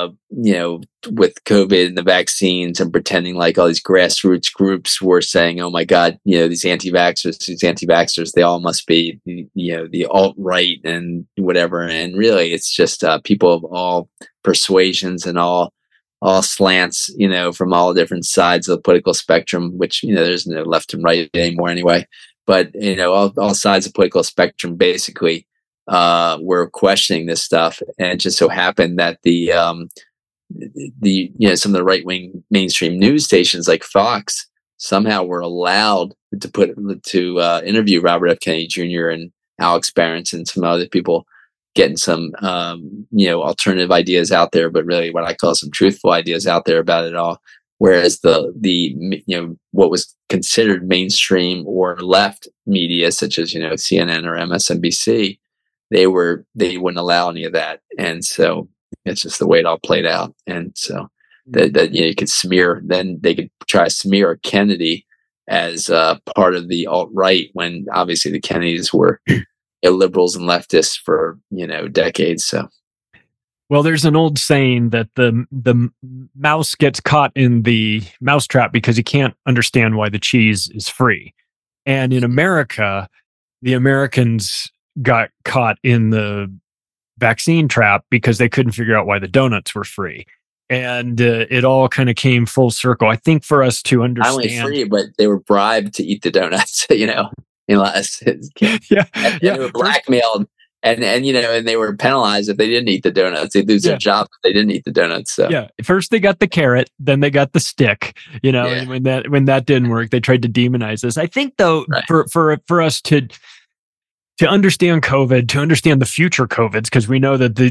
with COVID and the vaccines, and pretending like all these grassroots groups were saying, oh my God, these anti-vaxxers, they all must be, the alt-right and whatever. And really, it's just people of all persuasions and all slants, from all different sides of the political spectrum, which, there's no left and right anymore anyway. But, all sides of the political spectrum basically were questioning this stuff. And it just so happened that some of the right-wing mainstream news stations like Fox somehow were allowed to interview Robert F. Kennedy Jr. and Alex Barronson and some other people, getting some alternative ideas out there, but really what I call some truthful ideas out there about it all. Whereas the what was considered mainstream or left media, such as CNN or MSNBC, they wouldn't allow any of that. And so it's just the way it all played out. And so that you could they could try to smear Kennedy as part of the alt-right, when obviously the Kennedys were illiberals and leftists for decades. So, well, there's an old saying that the mouse gets caught in the mousetrap because he can't understand why the cheese is free. And in America, the Americans got caught in the vaccine trap because they couldn't figure out why the donuts were free. And it all kind of came full circle. I think for us to understand. I went free, but they were bribed to eat the donuts, unless they were blackmailed. And they were penalized if they didn't eat the donuts. They'd lose their job if they didn't eat the donuts. So first they got the carrot, then they got the stick. And when that didn't work, they tried to demonize us. I think though, for us to understand COVID, to understand the future COVIDs, because we know that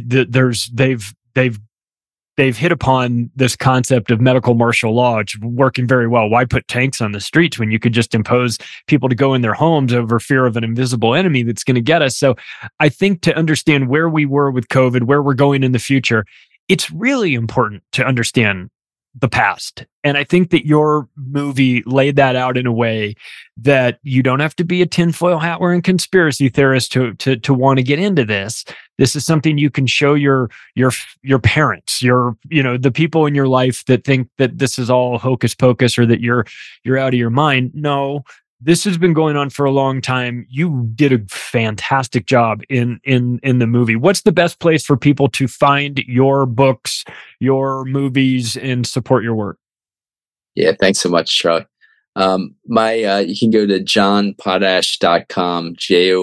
they've hit upon this concept of medical martial law, which is working very well. Why put tanks on the streets when you could just impose people to go in their homes over fear of an invisible enemy that's going to get us? So I think to understand where we were with COVID, where we're going in the future, it's really important to understand the past. And I think that your movie laid that out in a way that you don't have to be a tinfoil hat wearing conspiracy theorist to want to get into this. This is something you can show your parents, the people in your life that think that this is all hocus pocus or that you're out of your mind. No, this has been going on for a long time. You did a fantastic job in the movie. What's the best place for people to find your books, your movies, and support your work? Yeah, thanks so much, Charlie. You can go to johnpotash.com,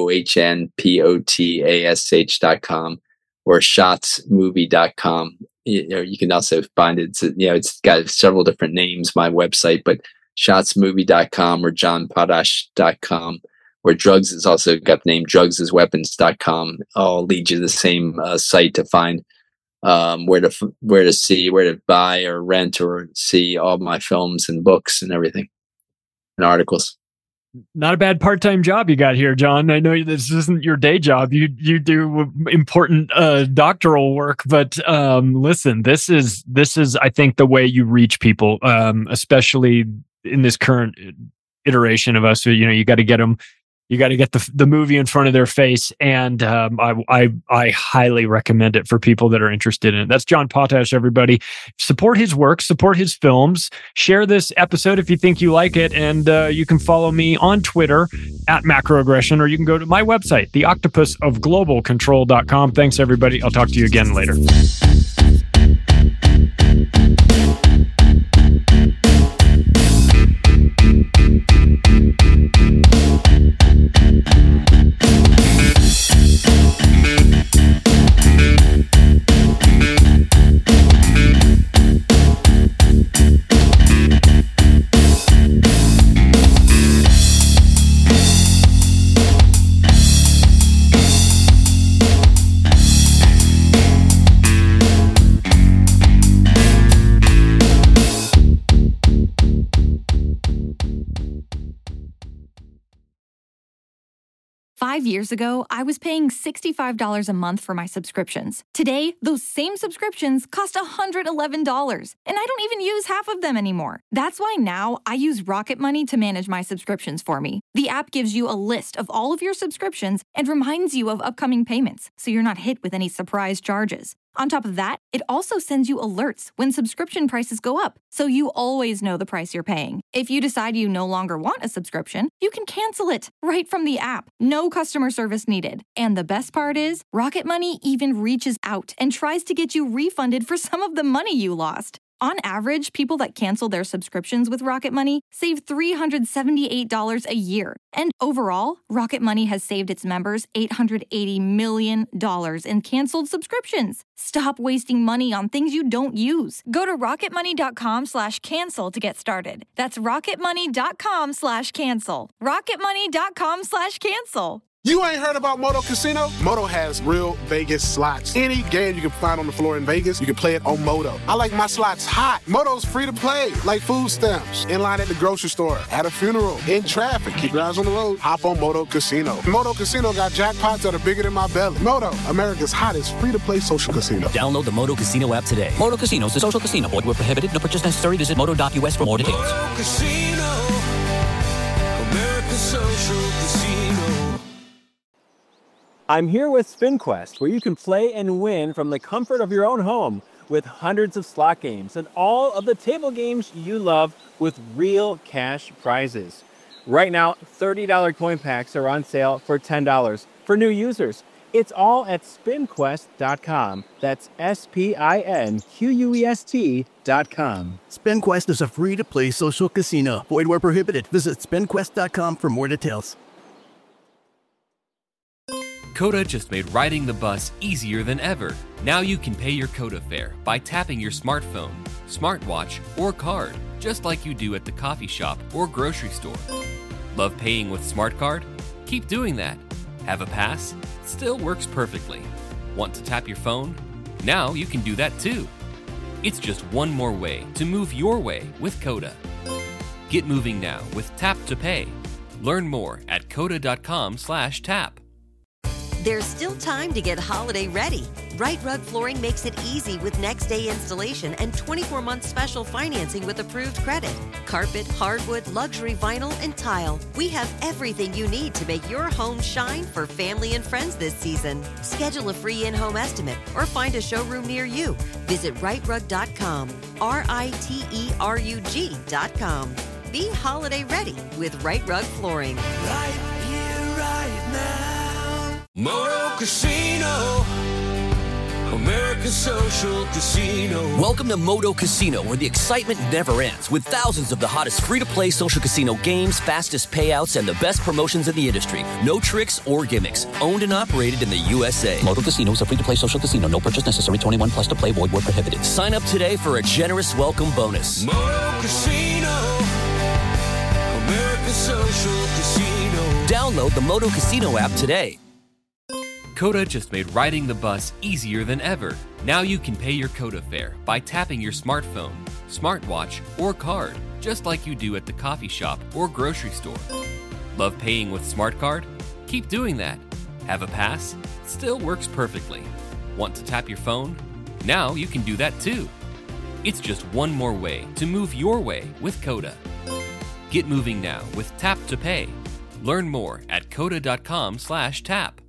johnpotash.com, or shotsmovie.com. You can also find it. It's got several different names, my website, but shotsmovie.com or johnpotash.com, or drugs has also got the name drugsasweapons.com. All lead you to the same site to find where to buy or rent or see all my films and books and everything and articles. Not a bad part-time job you got here, John. I know this isn't your day job. You do important doctoral work, but listen, this is I think the way you reach people, especially in this current iteration of us. You got to get them. You got to get the movie in front of their face, and I highly recommend it for people that are interested in it. That's John Potash, everybody. Support his work, support his films. Share this episode if you think you like it, and you can follow me on Twitter @macroaggression, or you can go to my website, theoctopusofglobalcontrol.com. Thanks, everybody. I'll talk to you again later. Years ago, I was paying $65 a month for my subscriptions. Today, those same subscriptions cost $111, and I don't even use half of them anymore. That's why now I use Rocket Money to manage my subscriptions for me. The app gives you a list of all of your subscriptions and reminds you of upcoming payments, so you're not hit with any surprise charges. On top of that, it also sends you alerts when subscription prices go up, so you always know the price you're paying. If you decide you no longer want a subscription, you can cancel it right from the app. No customer service needed. And the best part is, Rocket Money even reaches out and tries to get you refunded for some of the money you lost. On average, people that cancel their subscriptions with Rocket Money save $378 a year. And overall, Rocket Money has saved its members $880 million in canceled subscriptions. Stop wasting money on things you don't use. Go to rocketmoney.com/cancel to get started. That's rocketmoney.com/cancel. rocketmoney.com/cancel. You ain't heard about Moto Casino? Moto has real Vegas slots. Any game you can find on the floor in Vegas, you can play it on Moto. I like my slots hot. Moto's free to play, like food stamps, in line at the grocery store, at a funeral, in traffic. Keep your eyes on the road. Hop on Moto Casino. Moto Casino got jackpots that are bigger than my belly. Moto, America's hottest free-to-play social casino. Download the Moto Casino app today. Moto Casino is a social casino. Void where prohibited. No purchase necessary. Visit moto.us for more details. Moto Casino, America's social casino. I'm here with SpinQuest, where you can play and win from the comfort of your own home with hundreds of slot games and all of the table games you love with real cash prizes. Right now, $30 coin packs are on sale for $10 for new users. It's all at SpinQuest.com. That's SpinQuest.com. SpinQuest is a free-to-play social casino. Void where prohibited. Visit SpinQuest.com for more details. Coda just made riding the bus easier than ever. Now you can pay your Coda fare by tapping your smartphone, smartwatch, or card, just like you do at the coffee shop or grocery store. Love paying with SmartCard? Keep doing that. Have a pass? Still works perfectly. Want to tap your phone? Now you can do that too. It's just one more way to move your way with Coda. Get moving now with Tap to Pay. Learn more at coda.com/tap. There's still time to get holiday ready. Right Rug Flooring makes it easy with next-day installation and 24-month special financing with approved credit. Carpet, hardwood, luxury vinyl, and tile. We have everything you need to make your home shine for family and friends this season. Schedule a free in-home estimate or find a showroom near you. Visit rightrug.com, RITERUG.com. Be holiday ready with Right Rug Flooring. Right here, right now. Moto Casino, America's social casino. Welcome to Moto Casino, where the excitement never ends, with thousands of the hottest free-to-play social casino games, fastest payouts, and the best promotions in the industry. No tricks or gimmicks. Owned and operated in the USA. Moto Casino is a free-to-play social casino. No purchase necessary. 21 plus to play. Void where prohibited. Sign up today for a generous welcome bonus. Moto Casino, America's social casino. Download the Moto Casino app today. Coda just made riding the bus easier than ever. Now you can pay your Coda fare by tapping your smartphone, smartwatch, or card, just like you do at the coffee shop or grocery store. Love paying with SmartCard? Keep doing that. Have a pass? Still works perfectly. Want to tap your phone? Now you can do that too. It's just one more way to move your way with Coda. Get moving now with Tap to Pay. Learn more at coda.com/tap.